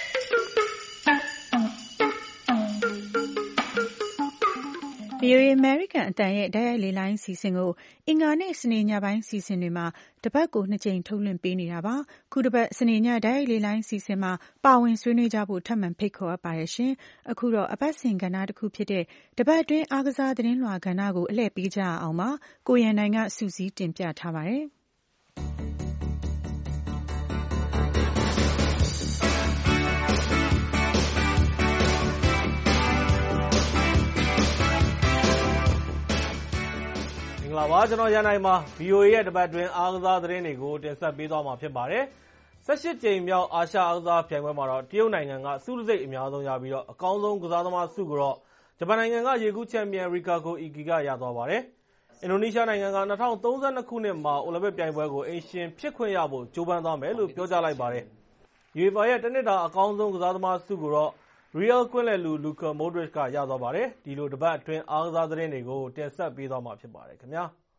ဗွီအိုအေ American အတန်ရဲ့တိုက်ရိုက်လေလိုင်းစီစဉ်ကိုအင်္ဂါနဲ့စနေညပိုင်းစီစဉ်တွေမှာတပတ်ကိုနှစ်ကြိမ်ထုတ်လွှင့်ပေးနေတာပါခုတစ်ပတ်စနေညတိုက်ရိုက်လေလိုင်းစီစဉ်မှာပါဝင်ဆွေးနွေးကြဖို့ထပ်မံဖိတ်ခေါ်အပ်ပါတယ်ရှင်အခုတော့အပတ်စဉ်ကဏ္ဍတစ်ခုဖြစ်တဲ့တပတ်အတွင်းအားကစားသတင်းလွှာကဏ္ဍကိုအလှည့်ပေးကြအောင်ပါကိုရန်နိုင်ကစူးစီးတင်ပြထားပါတယ်မင်္ဂလာပါကျွန်တော်ရန်နိုင်ပါ ဗီအိုအေ ရဲ့တပတ်တွင်အားကစားသတင်းတွေကိုတင်ဆက်ပေးသွားမှာဖြစ်ပါတယ်စ၁၈ ကြိမ်မြောက်အာရှအားကစားပြိုင်ပွဲမှာတော့တရုတ်နိုင်ငံကဆုတံဆိပ်အများဆုံးရပြီးတော့အကောင်းဆုံးကစားသမားဆုကိုတော့ဂျပန်နိုင်ငံကရေကူးချန်ပီယံ Rikako Ikki ကရသွားပါတယ်။အင်ဒိုနီးရှားနိုင်ငံက၂၀၃၂ ခုနှစ်မှာအိုလံပစ်ပြိုင်ပွဲကိုအိမ်ရှင်ဖြစ်ခွင့်ရဖို့ကြိုးပမ်းသွားမယ်လို့ပြောကြားလိုက်ပါတယ်။ UEFA ရဲ့တနှစ်တာအကောင်းဆုံးကစားသမားဆုကိုတော့ Real ကွင်းလယ်လူ Luka Modric ကရသွားပါတယ်။ဒီလိုတပတ်အတွင်းအားကစားသတင်းတွေကိုတင်ဆက်ပေးသွားမှာဖြစ်ပါတယ်ခင်ဗျာ။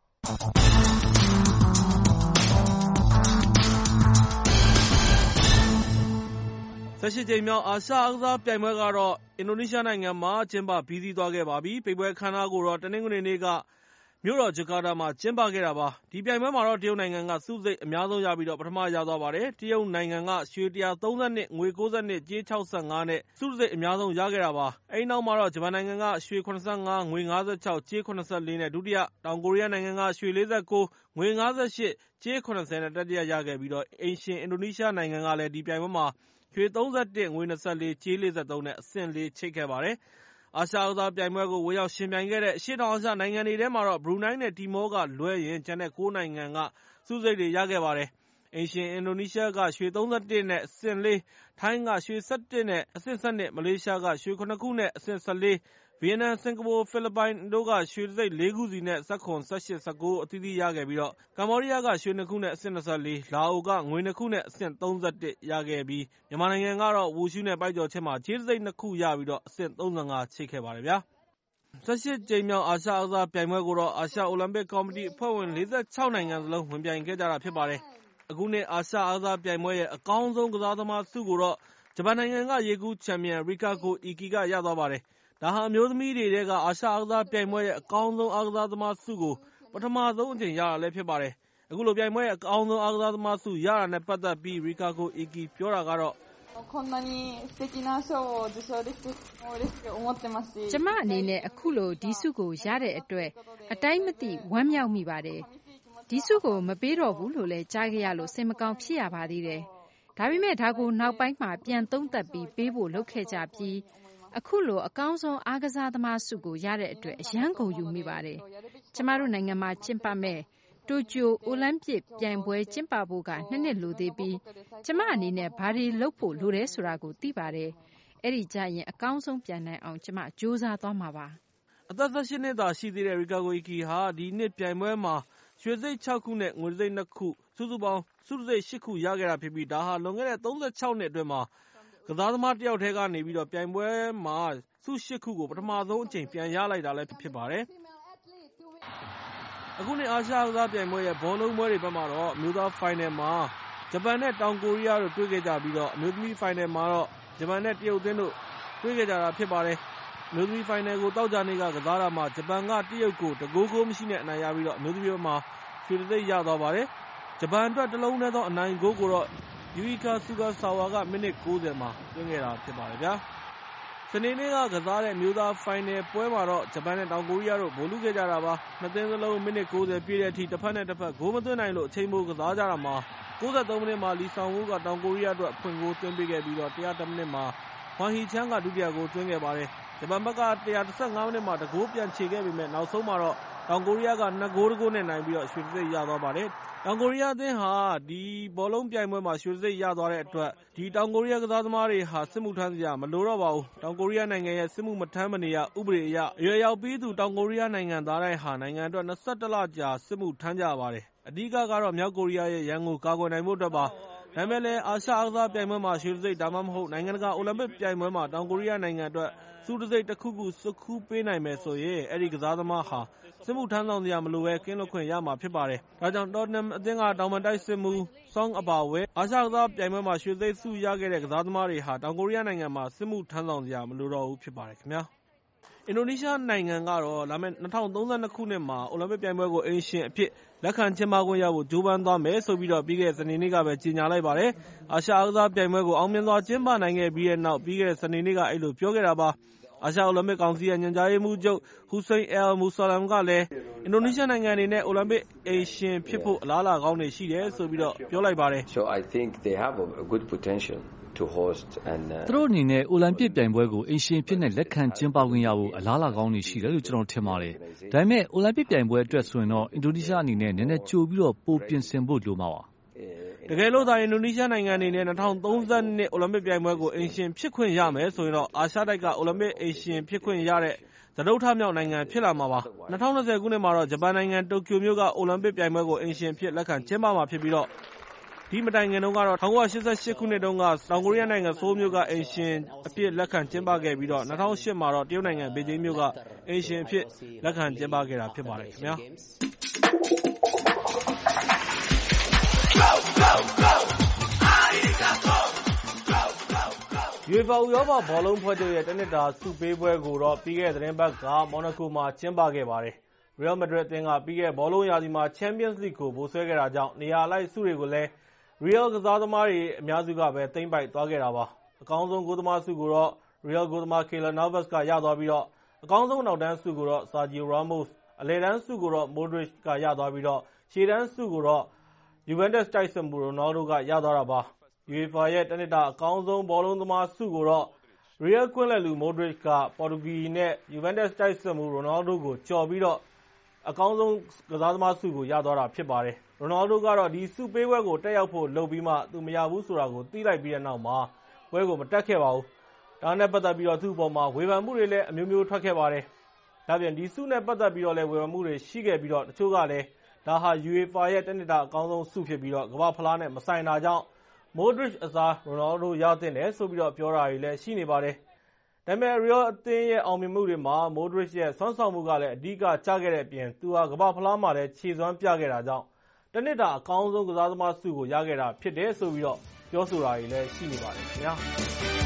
၁၈ ကြိမ်မြောက်အာရှအားကစားပြိုင်ပွဲကတော့အင်ဒိုနီးရှားနိုင်ငံမှာကျင်းပပြီးစီးသွားခဲ့ပါပြီ။ပိတ်ပွဲအခမ်းအနားကိုတော့တနင်္ဂနွေနေ့ကမြို့တော်ဂျကာတာမှာကျင်းပခဲ့တာပါ။ဒီပြိုင်ပွဲမှာတော့တရုတ်နိုင်ငံကဆုတံဆိပ်အများဆုံးရပြီးတော့ပထမရသွားပါတယ်။တရုတ်နိုင်ငံကရွှေ၁၃၂၊ငွေ၉၂၊ကြေး၆၅နဲ့ဆုတံဆိပ်အများဆုံးရခဲ့တာပါ။အဲဒီနောက်မှာတော့ဂျပန်နိုင်ငံကရွှေ၇၅၊ငွေ၅၆၊ကြေး၇၄နဲ့ဒုတိယ၊တောင်ကိုရီးယားနိုင်ငံကရွှေ၄၉၊ငွေ၅၈၊ကြေး၇၀နဲ့တတိယရခဲ့ပြီးတော့အိမ်ရှင်အင်ဒိုနီးရှားနိုင်ငံကလည်းဒီပြိုင်ပွဲမှာရွှေ၃၁၊ငွေ၂၄၊ကြေး၄၃နဲ့အဆင့်လေးချိတ်ခဲ့ပါတယ်။အာရှအားကစားပြိုင်ပွဲကိုဝင်ရောက်ယှဉ်ပြိုင်ခဲ့တဲ့အရှေ့တောင်အာရှနိုင်ငံတွေထဲမှာတော့ဘရူနိုင်းနဲ့တီမောကလွဲရင်ကျန်တဲ့ကိုးနိုင်ငံကဆုတံဆိပ်တွေရခဲ့ပါတယ်။အိမ်ရှင်အင်ဒိုနီးရှားကရွှေ၃၁နဲ့အဆင့်လေး၊ထိုင်းကရွှေ၁၁နဲ့အဆင့်၁၂၊မလေးရှားကရွှေ၇ခုနဲ့အဆင့်၁၄၊ဗီယက်နမ်၊စင်ကာပူ၊ဖိလစ်ပိုင်တို့ကရွှေတံဆိပ်လေးခုစီနဲ့ဇတ်ခုံ၁၈၊၁၉အသီးသီးရခဲ့ပြီးတော့ကမ္ဘောဒီးယားကရွှေ၂ခုနဲ့အဆင့်၂၄၊လာအိုကငွေ၂ခုနဲ့အဆင့်၃၁ရခဲ့ပြီးမြန်မာနိုင်ငံကတော့ဝူရှုးနဲ့ပိုက်ကျော်ချက်မှာကြေးတံဆိပ်နှစ်ခုရပြီးတော့အဆင့်၃၅ချိတ်ခဲ့ပါတယ်ဗျာ။၁၈ ကြိမ်မြောက်အာရှအားကစားပြိုင်ပွဲကိုတော့အာရှအိုလံပစ်ကော်မတီအဖွဲ့ဝင်၄၆နိုင်ငံစလုံးဝင်ပြိုင်ခဲ့ကြတာဖြစ်ပါတယ်။အခုနှစ်အာရှအားကစားပြိုင်ပွဲရဲ့အကောင်းဆုံးကစားသမားဆုကိုတော့ဂျပန်နိုင်ငံကရေကူးချန်ပီယံ Rikako Ikki ကရသွားပါတယ်။ဒါဟာအမျိုးသမီးတွေထဲကအာရှအားကစားပြိုင်ပွဲရဲ့အကောင်းဆုံးအားကစားသမားဆုကိုပထမဆုံးအကြိမ်ရတာလည်းဖြစ်ပါတယ်။အခုလိုပြိုင်ပွဲရဲ့အကောင်းဆုံးအားကစားသမားဆုရတာနဲ့ပတ်သက်ပြီး Rikako Ikki ပြောတာကတော့ကျမအနေနဲ့အခုလိုဒီဆုကိုရတဲ့အတွက်အတိုင်းမသိဝမ်းမြောက်မိပါတယ်။ဒီဆုကိုမပေးတော့ဘူးလို့လည်းကြားခဲ့ရလို့စိတ်မကောင်းဖြစ်ရပါသေးတယ်။ဒါပေမဲ့ဒါကိုနောက်ပိုင်းမှာပြန်သုံးသပ်ပြီးပေးဖို့လုပ်ခဲ့ကြပြီးအခုလိုအကောင်းဆုံးအားကစားသမားဆုကိုရတဲ့အတွက်အယံဂုဏ်ယူမိပါတယ်။ကျမတို့နိုင်ငံမှာကျင်းပမဲ့တိုကျိုအိုလံပစ်ပြိုင်ပွဲကျင်းပဖို့ကနှစ်နှစ်လိုသေးပြီးကျမအနေနဲ့ဘာတွေလုပ်ဖို့လိုတယ်ဆိုတာကိုသိပါတယ်။အဲ့ဒီကြရင်အကောင်းဆုံးပြန်နိုင်အောင်ကျမကြိုးစားသွားမှာပါ။အသက်၁၈နှစ်သာရှိသေးတဲ့ Rikako Ikki ဟာဒီနှစ်ပြိုင်ပွဲမှာရွှေတံဆိပ်၆ခုနဲ့ငွေတံဆိပ်၂ခုစုစုပေါင်းဆုတံဆိပ်၈ခုရခဲ့တာဖြစ်ပြီးဒါဟာလွန်ခဲ့တဲ့၃၆နှစ်အတွင်းမှာကစားသမားတယောက်တည်းကနေပြီးတော့ပြိုင်ပွဲမှာဆု၈ခုကိုပထမဆုံးအကြိမ်ပြန်ရလိုက်တာလည်းဖြစ်ပါတယ်။အခုနှစ်အာရှအားကစားပြိုင်ပွဲရဲ့ဘောလုံးပွဲတွေဘက်မှာတော့အမျိုးသားဖိုင်နယ်မှာဂျပန်နဲ့တောင်ကိုရီးယားတို့တွေ့ခဲ့ကြပြီးတော့အမျိုးသမီးဖိုင်နယ်မှာတော့ဂျပန်နဲ့တရုတ်အသင်းတို့တွေ့ခဲ့ကြတာဖြစ်ပါတယ်။အမျိုးသမီးဖိုင်နယ်ကိုသောကြာနေ့ကကစားတာမှာဂျပန်ကတရုတ်ကိုတဂိုးဂိုးမရှိနဲ့အနိုင်ရပြီးတော့အမျိုးသမီးဘက်မှာရွှေတံဆိပ်ရသွားပါတယ်။ဂျပန်အတွက်တလုံးတည်းသောအနိုင်ဂိုးကိုတော့ယူအီကာဆူဂါဆာဝါကမိနစ်၉၀မှာသွင်းခဲ့တာဖြစ်ပါတယ်ဗျာ။စနေနေ့ကကစားတဲ့မျိုးသားဖိုင်နယ်ပွဲမှာတော့ဂျပန်နဲ့တောင်ကိုရီးယားတို့ဗိုလ်လုခဲ့ကြတာပါ။နှစ်သင်းစလုံးမိနစ်၉၀ပြည့်တဲ့အထိတစ်ဖက်နဲ့တစ်ဖက်ဂိုးမသွင်းနိုင်လို့အချိန်ပိုကစားကြတာမှာ၉၃မိနစ်မှာလီဆောင်ဝိုးကတောင်ကိုရီးယားအတွက်အဖွင့်ဂိုးသွင်းပေးခဲ့ပြီးတော့၁၀၁မိနစ်မှာဟွမ်ဟီချမ်းကဒုတိယဂိုးသွင်းခဲ့ပါတယ်။ဂျပန်ဘက်က၁၁၅မိနစ်မှာတဂိုးပြန်ချေခဲ့ပေမဲ့နောက်ဆုံးမှာတော့တောင်ကိုရီးယားကနှစ်ဂိုးတဂိုးနဲ့နိုင်ပြီးတော့ရွှေတံဆိပ်ရသွားပါတယ်။တောင်ကိုရီးယားအသင်းဟာဒီဘောလုံးပြိုင်ပွဲမှာရွှေတံဆိပ်ရသွားတဲ့အတွက်ဒီတောင်ကိုရီးယားကစားသမားတွေဟာစစ်မှုထမ်းစရာမလိုတော့ပါဘူး။တောင်ကိုရီးယားနိုင်ငံရဲ့စစ်မှုမထမ်းမနေရဥပဒေအရအရွယ်ရောက်ပြီးသူတောင်ကိုရီးယားနိုင်ငံသားတိုင်းဟာနိုင်ငံအတွက်၂၁လကြာစစ်မှုထမ်းကြရပါတယ်။အဓိကကတော့မြောက်ကိုရီးယားရဲ့ရန်ကိုကာကွယ်နိုင်ဖို့အတွက်ပါ။ဒါပေမဲ့လည်းအာရှအားကစားပြိုင်ပွဲမှာရွှေတံဆိပ်ဒါမှမဟုတ်နိုင်ငံတကာအိုလံပစ်ပြိုင်ပွဲမှာတောင်ကိုရီးယားနိုင်ငံအတွက်ဆုတံဆိပ်တစ်ခုခုဆွတ်ခူးပေးနိုင်မယ်ဆိုရင်အဲ့ဒီကစားသမားဟာစစ်မှုထမ်းဆောင်စရာမလိုဘဲကင်းလွတ်ခွင့်ရမှာဖြစ်ပါတယ်။ဒါကြောင့်တော့နမ်အသင်းကတောင်ပန်တိုက်စစ်မှုဆောင်းအပါဝဲအာရှကစားပြိုင်ပွဲမှာရွှေတံဆိပ်ဆုရခဲ့တဲ့ကစားသမားတွေဟာတောင်ကိုရီးယားနိုင်ငံမှာစစ်မှုထမ်းဆောင်စရာမလိုတော့ဘူးဖြစ်ပါတယ်ခင်ဗျာ။အင်ဒိုနီးရှားနိုင်ငံကတော့လာမယ့်၂၀၃၂ခုနှစ်မှာအိုလံပစ်ပြိုင်ပွဲကိုအိမ်ရှင်အဖြစ်လက်ခံကျင်းပခွင့်ရဖို့ကြိုးပမ်းသွားမယ်ဆိုပြီးတော့ပြီးခဲ့တဲ့စနေနေ့ကပဲကြေညာလိုက်ပါတယ်။အာရှအားကစားပြိုင်ပွဲကိုအောင်မြင်စွာကျင်းပနိုင်ခဲ့ပြီးတဲ့နောက်ပြီးခဲ့တဲ့စနေနေ့ကအဲ့လိုပြောခဲ့တာပါ။အာရှအိုလံပစ်ကောင်စီရဲ့ညွှန်ကြားရေးမှူးချုပ်ဟူစိန်အယ်မူဆာလမ်ကလည်းအင်ဒိုနီးရှားနိုင်ငံအနေနဲ့အိုလံပစ်အိမ်ရှင်ဖြစ်ဖို့အလားအလာကောင်းတွေရှိတယ်ဆိုပြီးတော့ပြောလိုက်ပါတယ်။ So I think they have a good potential to host and သူတို့အနေနဲ့အိုလံပစ်ပြိုင်ပွဲကိုအိမ်ရှင်ဖြစ်နဲ့လက်ခံကျင်းပခွင့်ရဖို့အလားအလာကောင်းတွေရှိတယ်လို့ကျွန်တော်ထင်ပါတယ်။ဒါပေမဲ့အိုလံပစ်ပြိုင်ပွဲအတွက်ဆိုရင်တော့အင်ဒိုနီးရှားအနေနဲ့နည်းနည်းကြိုပြီးတော့ပိုပြင်ဆင်ဖို့လိုမှာပါ။တကယ်လို့သာအင်ဒိုနီးရှားနိုင်ငံအနေနဲ့၂၀၃၂အိုလံပစ်ပြိုင်ပွဲကိုအိမ်ရှင်ဖြစ်ခွင့်ရမယ်ဆိုရင်တော့အာရှတိုက်ကအိုလံပစ်အိမ်ရှင်ဖြစ်ခွင့်ရတဲ့စတုတ္ထမြောက်နိုင်ငံဖြစ်လာမှာပါ။၂၀၂၀ခုနှစ်မှာတော့ဂျပန်နိုင်ငံတိုကျိုမြို့ကအိုလံပစ်ပြိုင်ပွဲကိုအိမ်ရှင်ဖြစ်လက်ခံကျင်းပမှာဖြစ်ပြီးတော့ဒီမတိုင်ခင်တုန်းကတော့၁၉၈၈ခုနှစ်တုန်းကတောင်ကိုရီးယားနိုင်ငံဆိုးလ်မြို့ကအိမ်ရှင်အဖြစ်လက်ခံကျင်းပခဲ့ပြီးတော့၂၀၀၈မှာတော့တရုတ်နိုင်ငံဘေဂျင်းမြို့ကအိမ်ရှင်အဖြစ်လက်ခံကျင်းပခဲ့တာဖြစ်ပါတယ်ခင်ဗျာ။ UEFA ဥရောပဘောလုံးဖွဲ့ချုပ်ရဲ့တနှစ်တာဆုပေးပွဲကိုတော့ပြီးခဲ့တဲ့သီတင်းပတ်ကမော်နာကိုမှာကျင်းပခဲ့ပါတယ်။ Real Madrid အသင်းကပြီးခဲ့တဲ့ဘောလုံးရာသီမှာ Champions League ကိုဗိုလ်စွဲခဲ့တာကြောင့်နေရာအလိုက်ဆုတွေကိုလည်း Real ကစားသမားတွေအများစုကပဲသိမ်းပိုက်သွားခဲ့တာပါ။အကောင်းဆုံးဂိုးသမားဆုကိုတော့ Real ဂိုးသမား Keylor Navas ကရသွားပြီးတော့အကောင်းဆုံးနောက်တန်းဆုကိုတော့ Sergio Ramos အလယ်တန်းဆုကိုတော့ Modric ကရသွားပြီးတော့ရှေ့တန်းဆုကိုတော့ Juventus တိုက်စစ်မှူး Ronaldo ကရသွားတာပါ။ UEFA ရဲ့တနှစ်တာအကောင်းဆုံးဘောလုံးသမားဆုကိုတော့ Real ကွင်းလယ်လူ Modric ကပေါ်တူဂီနဲ့ Juventus တိုက်စစ်မှူး Ronaldo ကိုကျော်ပြီးတော့အကောင်းဆုံးကစားသမားဆုကိုရသွားတာဖြစ်ပါတယ်။ Ronaldo ကတော့ဒီဆုပေးပွဲကိုတက်ရောက်ဖို့လုပ်ပြီးမှသူမရဘူးဆိုတာကိုသိလိုက်ပြီးတဲ့နောက်မှာပွဲကိုမတက်ခဲ့ပါဘူး။ဒါနဲ့ပတ်သက်ပြီးတော့သူ့အပေါ်မှာဝေဖန်မှုတွေလည်းအမျိုးမျိုးထွက်ခဲ့ပါတယ်။ဒါပြင်ဒီဆုနဲ့ပတ်သက်ပြီးတော့လည်းဝေဖန်မှုတွေရှိခဲ့ပြီးတော့တချို့ကလည်းဒါဟာ UEFA ရဲ့တနှစ်တာအကောင်းဆုံးဆုဖြစ်ပြီးတော့ကမ္ဘာဖလားနဲ့မဆိုင်တာကြောင့် Modric အစား Ronaldo ရသင့်တယ်ဆိုပြီးတော့ပြောတာတွေလည်းရှိနေပါတယ်။ဒါပေမဲ့ Real အသင်းရဲ့အောင်မြင်မှုတွေမှာ Modric ရဲ့စွမ်းဆောင်မှုကလည်းအဓိကကျခဲ့တဲ့အပြင်သူဟာကမ္ဘာဖလားမှာလည်းခြေစွမ်းပြခဲ့တာကြောင့်တနှစ်တာအကောင်းဆုံးကစားသမားဆုကိုရခဲ့တာဖြစ်တယ်ဆိုပြီးတော့ပြောဆိုတာတွေလည်းရှိနေပါတယ်ခင်ဗျာ။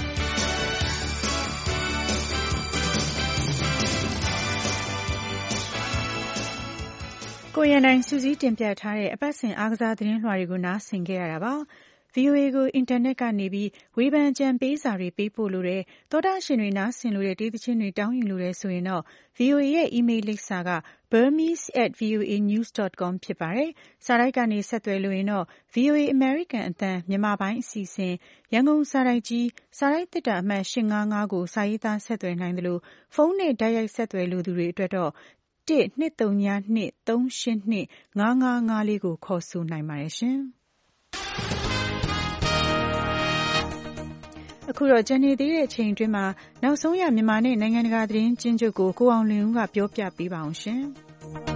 ကိုရန်နိုင်စူးစီးတင်ပြထားတဲ့အပတ်စဉ်အားကစားသတင်းလွှာတွေကိုနားဆင်ခဲ့ရတာပါ။ VOA ကိုအင်တာနက်ကနေပြီးဝေဖန်ကြံပေးစာတွေပေးပို့လို့တဲ့သောတာရှင်တွေနားဆင်လို့တဲ့တေးသချင်းတွေတောင်းယူလို့တဲ့ဆိုရင်တော့ VOA ရဲ့ email လိပ်စာက burmese at voa news dot com ဖြစ်ပါတယ်။စာတိုက်ကနေဆက်သွယ်လို့ရင်တော့ VOA American အသံမြန်မာပိုင်းအစီအစဉ်ရန်ကုန်စာတိုက်ကြီးစာတိုက်သစ်တာအမှတ်၈၅၅ကိုစာရေးသားဆက်သွယ်နိုင်တယ်လို့ဖုန်းနဲ့တိုက်ရိုက်ဆက်သွယ်လို့သူတွေအတွက်တော့တစ်နှစ်သုံးညာနှစ်သုံးရှင်းနှစ်ငါးငါးငါးလေးကိုခေါ်ဆိုနိုင်ပါတယ်ရှင်။အခုတော့ကျန်နေသေးတဲ့အချိန်အတွင်းမှာနောက်ဆုံးရမြန်မာနဲ့နိုင်ငံတကာသတင်းကျဉ်းချုပ်ကိုကိုအောင်လွင်ဦးကပြောပြပေးပါအောင်ရှင်။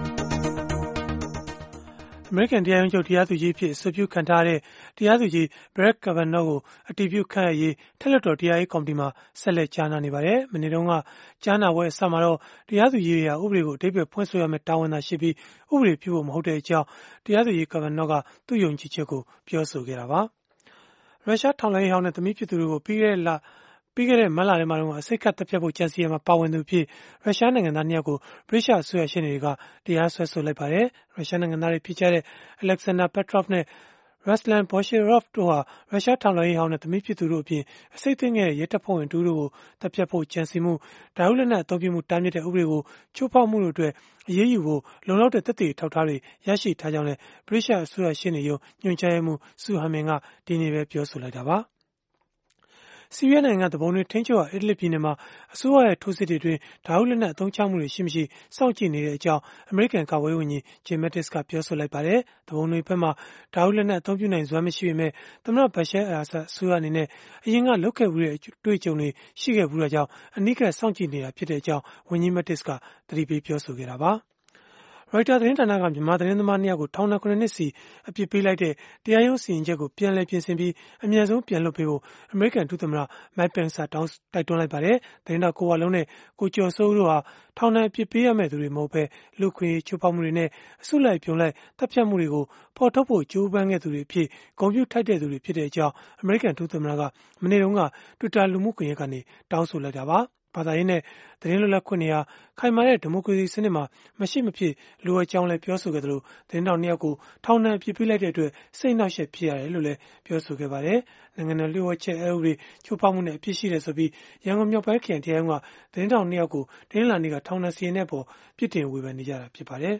အမေရိကန်တရားရုံးချုပ်တရားသူကြီးအဖြစ်အဆိုပြုခံထားရတဲ့တရားသူကြီး Brett Kavanaugh ကိုအတည်ပြုခန့်အပ်ရေးထက်လွှတ်တော်တရားရေးကော်မတီမှာဆက်လက်ကြားနာနေပါတယ်။မနေ့တုန်းကကြားနာပွဲအစမှာတော့တရားသူကြီးတွေဟာဥပဒေကိုအဓိပ္ပာယ်ဖွင့်ဆိုရမယ့်တာဝန်သာရှိပြီးဥပဒေပြုဖို့မဟုတ်တဲ့အကြောင်းတရားသူကြီး Kavanaugh ကသူ့ယုံကြည်ချက်ကိုပြောဆိုခဲ့တာပါ။ရုရှားထောက်လှမ်းရေးဟောင်းနဲ့သမီးဖြစ်သူတို့ကိုပြီးခဲ့တဲ့လပြီးခဲ့တဲ့မတ်လထဲမှာတော့အစိတ်ခတ်တပ်ဖြတ်ဖို့ကြံစည်ရမှာပါဝင်သူဖြစ်ရုရှားနိုင်ငံသားနှစ်ယောက်ကိုဗြိတိန်အစိုးရရှေ့နေတွေကတရားစွဲဆိုလိုက်ပါတယ်။ရုရှားနိုင်ငံသားတွေဖြစ်ကြတဲ့ Alexander Petrov နဲ့ Ruslan Boshirov တို့ဟာရုရှားထောက်လှမ်းရေးဟောင်းနဲ့သမီးဖြစ်သူတို့အပြင်အစိတ်သိမ်းခဲ့တဲ့ရဲတပ်ဖွဲ့ဝင်တူတို့ကိုတပ်ဖြတ်ဖို့ကြံစည်မှုဓာတ်လက်နက်အသုံးပြုမှုတားမြစ်တဲ့ဥပဒေကိုချိုးဖောက်မှုတို့အတွက်အရေးယူဖို့လုံလောက်တဲ့သက်သေထောက်ထားတွေရရှိထားကြောင်းလည်းဗြိတိန်အစိုးရရှေ့နေရုံးညွှန်ကြားရေးမှူးဆူဟာမင်ကဒီနေ့ပဲပြောဆိုလိုက်တာပါ။ဆီးရီးယားနိုင်ငံကတဘုံတွေထိန်းချုပ်ရာအီဒလစ်ပြည်နယ်မှာအစိုးရရဲ့ထိုးစစ်တွေအတွင်းဓာတ်လက်နက်အသုံးချမှုတွေရှိမရှိစောင့်ကြည့်နေတဲ့အကြောင်းအမေရိကန်ကာကွယ်ရေးဝန်ကြီး Jim Mattis ကပြောဆိုလိုက်ပါတယ်။တဘုံတွေဘက်မှာဓာတ်လက်နက်အသုံးပြုနိုင်စွမ်းမရှိပေမဲ့သမ္မတ Bashar al-Assad အစိုးရအနေနဲ့အရင်ကလုပ်ခဲ့မှုတဲ့အတွေ့အကြုံတွေရှိခဲ့ဘူးတာကြောင့်အနီးကပ်စောင့်ကြည့်နေတာဖြစ်တဲ့အကြောင်းဝန်ကြီး Mattis ကသတိပေးပြောဆိုခဲ့တာပါ။ရိုက်တာသတင်းဌာနကမြန်မာသတင်းသမားနှစ်ယောက်ကိုထောင်ဒဏ်ခုနှစ်နှစ်စီအပြစ်ပေးလိုက်တဲ့တရားရုံးစီရင်ချက်ကိုပြန်လည်ပြင်ဆင်ပြီးအမြန်ဆုံးပြန်လွှတ်ပေးဖို့အမေရိကန်ဒုသမ္မတ Mike Pence ကတောင်းတိုက်တွန်းလိုက်ပါတယ်။သတင်းတောက်ကိုဝလုံးနဲ့ကိုကျော်စိုးဦးတို့ဟာထောင်ဒဏ်အပြစ်ပေးရမယ့်သူတွေမဟုတ်ဘဲလူခွေချိုးဖောက်မှုတွေနဲ့အစုလိုက်ပြုံလိုက်တပ်ဖြတ်မှုတွေကိုဖော်ထုတ်ဖို့ကြိုးပမ်းခဲ့သူတွေအဖြစ်ဂုဏ်ပြုထိုက်တဲ့သူတွေဖြစ်တဲ့အကြောင်းအမေရိကန်ဒုသမ္မတကမနေ့တုန်းက Twitter လူမှုကွန်ရက်ကနေတောင်းဆိုလိုက်တာပါ။ဘာသာရေးနဲ့သတင်းလွတ်လပ်ခွင့်တွေဟာခိုင်မာတဲ့ဒီမိုကရေစီစနစ်မှာမရှိမဖြစ်လိုအပ်ကြောင်းလည်းပြောဆိုခဲ့သလိုသတင်းတောက်နှစ်ယောက်ကိုထောင်ဒဏ်အပြစ်ပေးလိုက်တဲ့အတွက်စိတ်နှောက်ယှက်ဖြစ်ရတယ်လို့လည်းပြောဆိုခဲ့ပါတယ်။နိုင်ငံတော်လျှို့ဝှက်ချက်အက်ဥပဒေချိုးဖောက်မှုနဲ့အပြစ်ရှိတယ်ဆိုပြီးရန်ကုန်မြောက်ပိုင်းခရိုင်တရားရုံးကသတင်းတောက်နှစ်ယောက်ကိုတင်းလာနေကထောင်ဒဏ်စီရင်တဲ့အပေါ်ပြစ်တင်ဝေဖန်နေကြတာဖြစ်ပါတယ်။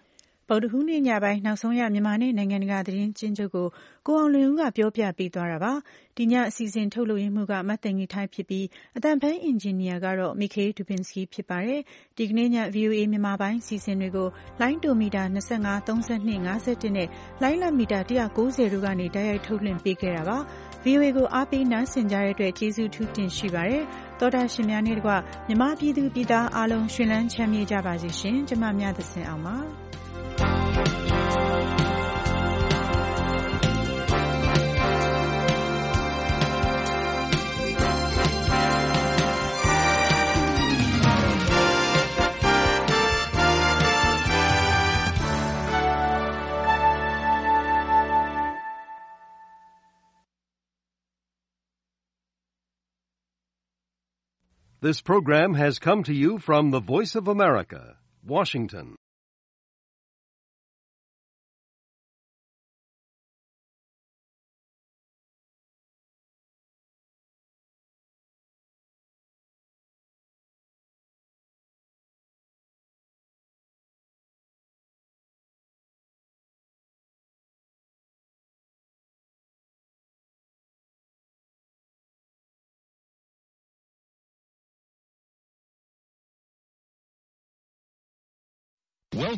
ဗုဒ္ဓဟူးနေ့ညပိုင်းနောက်ဆုံးရမြန်မာနဲ့နိုင်ငံတကာသတင်းကျဉ်းချုပ်ကိုကိုအောင်လွင်ဦးကပြောပြပေးသွားတာပါ။ဒီညအစီအစဉ်ထုတ်လုပ်ရင်းမှုကမတ်သိင်္ဂီထိုက်ဖြစ်ပြီးအတန်ဖန်အင်ဂျင်နီယာကတော့မီခေးဒူပင်စကီဖြစ်ပါတယ်။ဒီကနေ့ည ဗီအိုအေ မြန်မာပိုင်းစီစဉ်တွေကိုလိုင်းတိုမီတာ၂၅ ၃၂ ၅၁နဲ့လိုင်းလမီတာ၁၉၀တို့ကနေတိုက်ရိုက်ထုတ်လွှင့်ပေးခဲ့တာပါ။ ဗီအိုအေကိုအားပေးနားဆင်ကြတဲ့အတွက်ကျေးဇူးထူးတင်ရှိပါတယ်။သောတာရှင်များနဲ့တကွမြန်မာပြည်သူပြည်သားအားလုံးရှင်လန်းချမ်းမြေ့ကြပါစေရှင်။ကျမမြတ်သဇင်အောင်ပါ။ This program has come to you from the Voice of America, Washington.